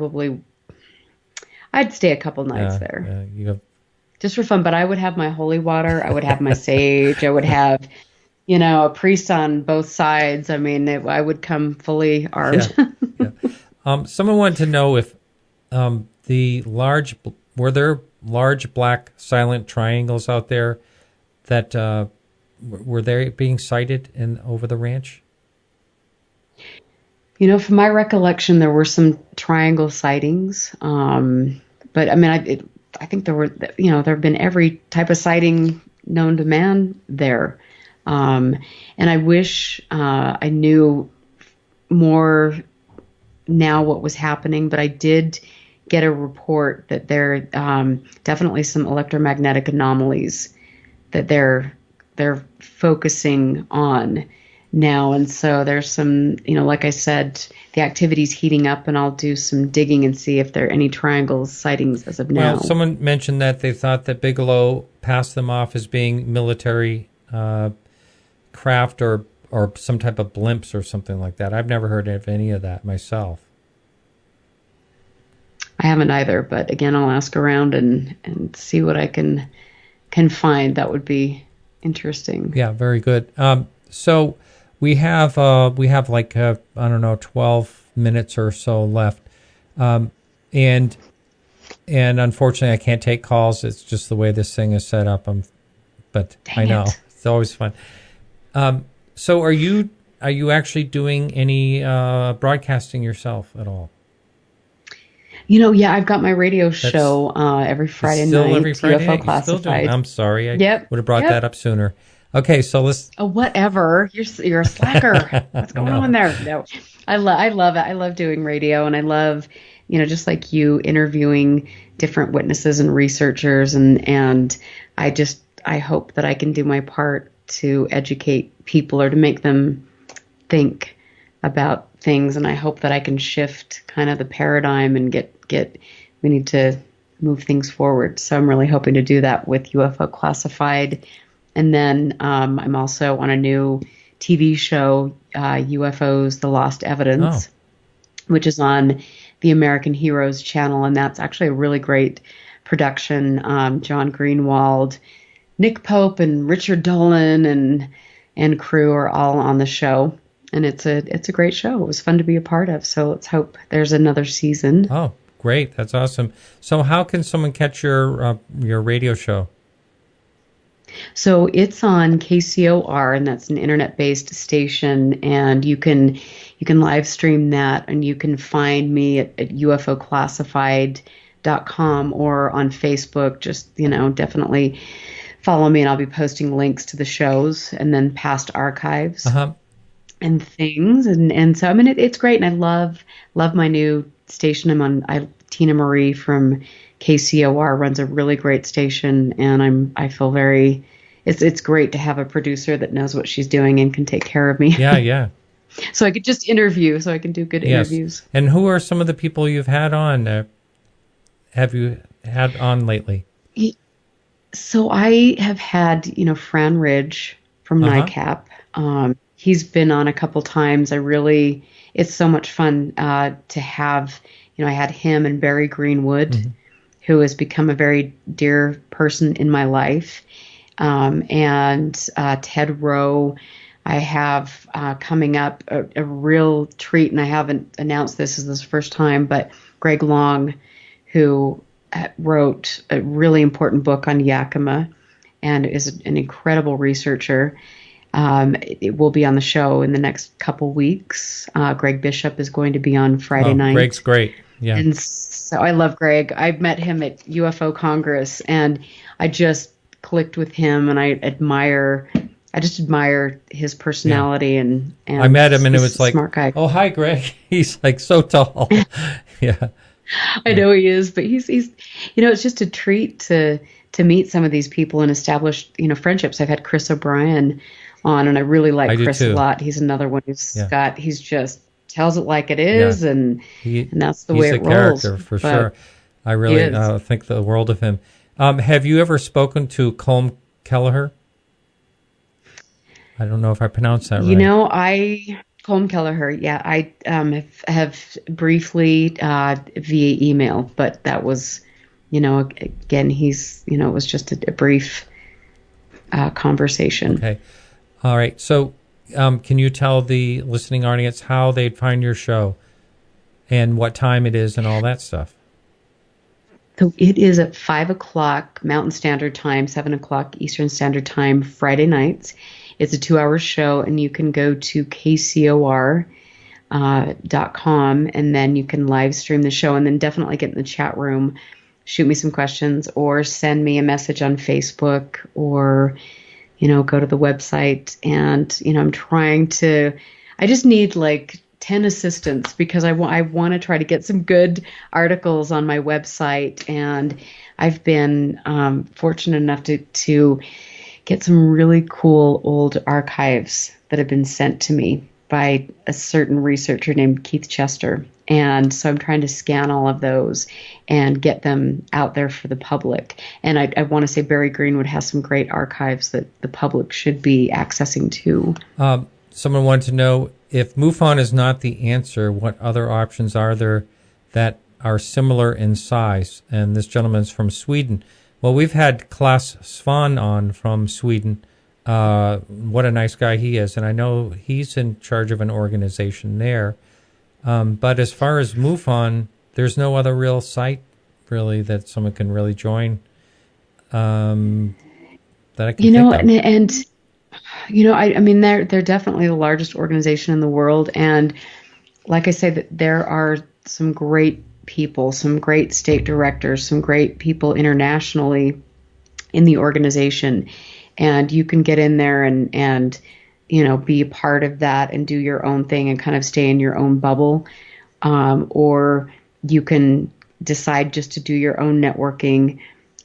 stay a couple nights there. Just for fun, but I would have my holy water. I would have my sage. I would have, a priest on both sides. I mean, I would come fully armed. Yeah. Someone wanted to know if were there large black silent triangles out there that were they being sighted over the ranch? From my recollection, there were some triangle sightings. But I mean, I think there were, there have been every type of sighting known to man there. And I wish I knew more now what was happening, but I did get a report that there are definitely some electromagnetic anomalies that they're focusing on now. And so there's some, like I said, the activity's heating up, and I'll do some digging and see if there are any triangle sightings as of now. Well, someone mentioned that they thought that Bigelow passed them off as being military craft or some type of blimps or something like that. I've never heard of any of that myself. I haven't either, but again, I'll ask around and see what I can find. That would be interesting. Yeah, very good. So we have like 12 minutes or so left, and And unfortunately, I can't take calls. It's just the way this thing is set up. But Dang I know it. it's always fun. So are you actually doing any broadcasting yourself at all? Yeah, I've got my radio show every Friday night. Every Friday UFO night? Classified. I'm sorry. I Yep. would have brought Yep. that up sooner. Okay, so let's. Oh, whatever. You're a slacker. What's going on there? No, I love it. I love doing radio, and I love, just like you, interviewing different witnesses and researchers, and I hope that I can do my part to educate people or to make them think about things, and I hope that I can shift kind of the paradigm and we need to move things forward. So I'm really hoping to do that with UFO Classified. And then I'm also on a new TV show, UFOs, The Lost Evidence, which is on the American Heroes channel. And that's actually a really great production. John Greenwald, Nick Pope, and Richard Dolan and crew are all on the show. And it's a great show. It was fun to be a part of. So let's hope there's another season. Oh, great. That's awesome. So how can someone catch your radio show? So it's on KCOR, and that's an internet-based station, and you can live stream that, and you can find me at UFOclassified.com or on Facebook. Just, definitely follow me, and I'll be posting links to the shows and then past archives and things. And so, I mean, it's great, and I love my new station. Tina Marie from KCOR runs a really great station, and I feel very, it's great to have a producer that knows what she's doing and can take care of me. Yeah. So I could just interview, so I can do good interviews. And who are some of the people you've had on? Have you had on lately? So I have had, Fran Ridge from NICAP. He's been on a couple times. It's so much fun to have, I had him and Barry Greenwood, who has become a very dear person in my life. And Ted Rowe, I have coming up a real treat, and I haven't announced this the first time, but Greg Long, who wrote a really important book on Yakima and is an incredible researcher. It will be on the show in the next couple weeks. Greg Bishop is going to be on Friday night. Greg's great. Yeah. And so I love Greg. I've met him at UFO Congress, and I just clicked with him, and I just admire his personality. Yeah. And I met him, and it was like, smart guy. Oh, hi, Greg. He's like so tall. Yeah. I know he is, but he's it's just a treat to meet some of these people and establish, friendships. I've had Chris O'Brien on, and I really like Chris a lot. He's another one he's just tells it like it is, and that's the way it rolls. He's a character for sure. I really think the world of him. Have you ever spoken to Colm Kelleher? I don't know if I pronounced that right. Colm Kelleher, I have briefly via email, but that was, again, he's, it was just a brief conversation. Okay. All right. So can you tell the listening audience how they'd find your show and what time it is and all that stuff? So it is at 5 o'clock Mountain Standard Time, 7 o'clock Eastern Standard Time, Friday nights. It's a 2-hour show, and you can go to KCOR.com, and then you can live stream the show, and then definitely get in the chat room, shoot me some questions, or send me a message on Facebook, or, go to the website. And, I just need like 10 assistants, because I want to try to get some good articles on my website. And I've been fortunate enough to get some really cool old archives that have been sent to me by a certain researcher named Keith Chester. And so I'm trying to scan all of those and get them out there for the public. And I want to say Barry Greenwood has some great archives that the public should be accessing too. Someone wanted to know, if MUFON is not the answer, what other options are there that are similar in size? And this gentleman's from Sweden. Well, we've had Claes Svan on from Sweden. What a nice guy he is. And I know he's in charge of an organization there. But as far as MUFON, there's no other real site really that someone can really join. That I can You know, think of. and you know, I mean, they're definitely the largest organization in the world, and like I say, that there are some great people, some great state directors, some great people internationally in the organization, and you can get in there and you know, be a part of that and do your own thing and kind of stay in your own bubble, or you can decide just to do your own networking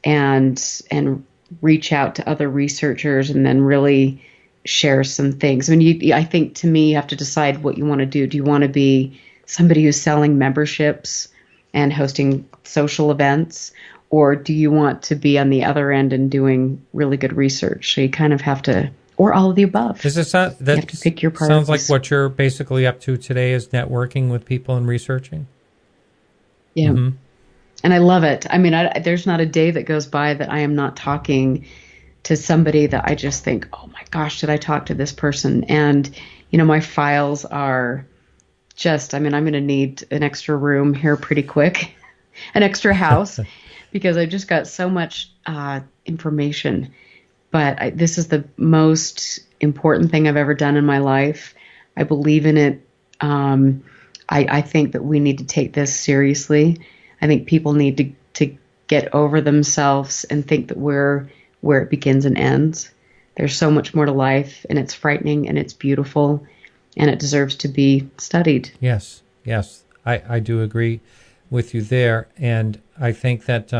and reach out to other researchers and then really share some things. I mean, I think to me, you have to decide what you want to do. Do you want to be somebody who's selling memberships and hosting social events, or do you want to be on the other end and doing really good research? So you kind of have to, or all of the above. Is this that you have to pick your sounds like priorities. what you're basically up to today is networking with people and researching? Yeah. Mm-hmm. And I love it. I mean, there's not a day that goes by that I am not talking to somebody that I just think, oh my gosh, did I talk to this person? And, you know, my files are just, I mean, I'm going to need an extra room here pretty quick, an extra house, because I just got so much information. But this is the most important thing I've ever done in my life. I believe in it. I think that we need to take this seriously. I think people need to get over themselves and think that we're where it begins and ends. There's so much more to life, and it's frightening, and it's beautiful, and it deserves to be studied. Yes, I do agree with you there, and I think that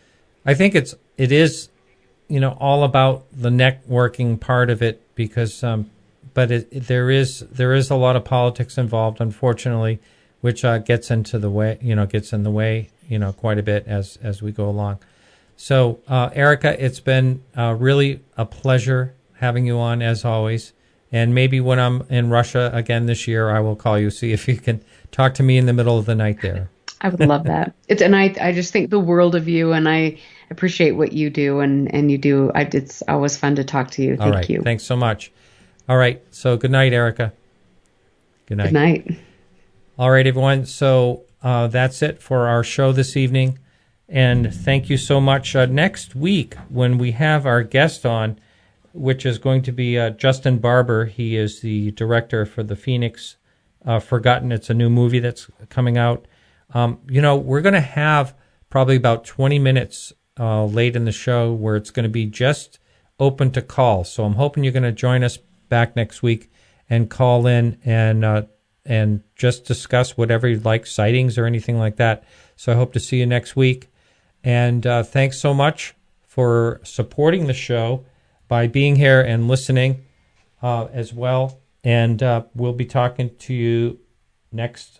it is, you know, all about the networking part of it, because but there is a lot of politics involved, unfortunately, which gets in the way, you know, quite a bit as we go along. So, Erica, it's been really a pleasure having you on, as always. And maybe when I'm in Russia again this year, I will call you, see if you can talk to me in the middle of the night there. I would love that. And I just think the world of you, and I appreciate what you do, and you do. It's always fun to talk to you. Thank you. Thanks so much. All right. So good night, Erica. Good night. Good night. All right, everyone. So that's it for our show this evening. And thank you so much. Next week, when we have our guest on, which is going to be Justin Barber. He is the director for The Phoenix Forgotten. It's a new movie that's coming out. You know, we're going to have probably about 20 minutes late in the show where it's going to be just open to call. So I'm hoping you're going to join us back next week and call in and just discuss whatever you'd like, sightings or anything like that. So I hope to see you next week. And thanks so much for supporting the show by being here and listening as well. And we'll be talking to you next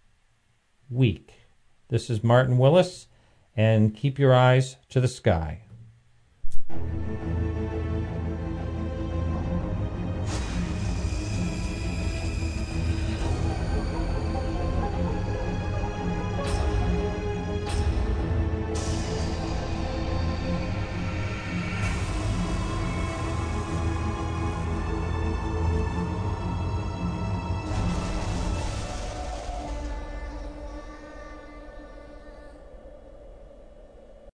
week. This is Martin Willis, and keep your eyes to the sky.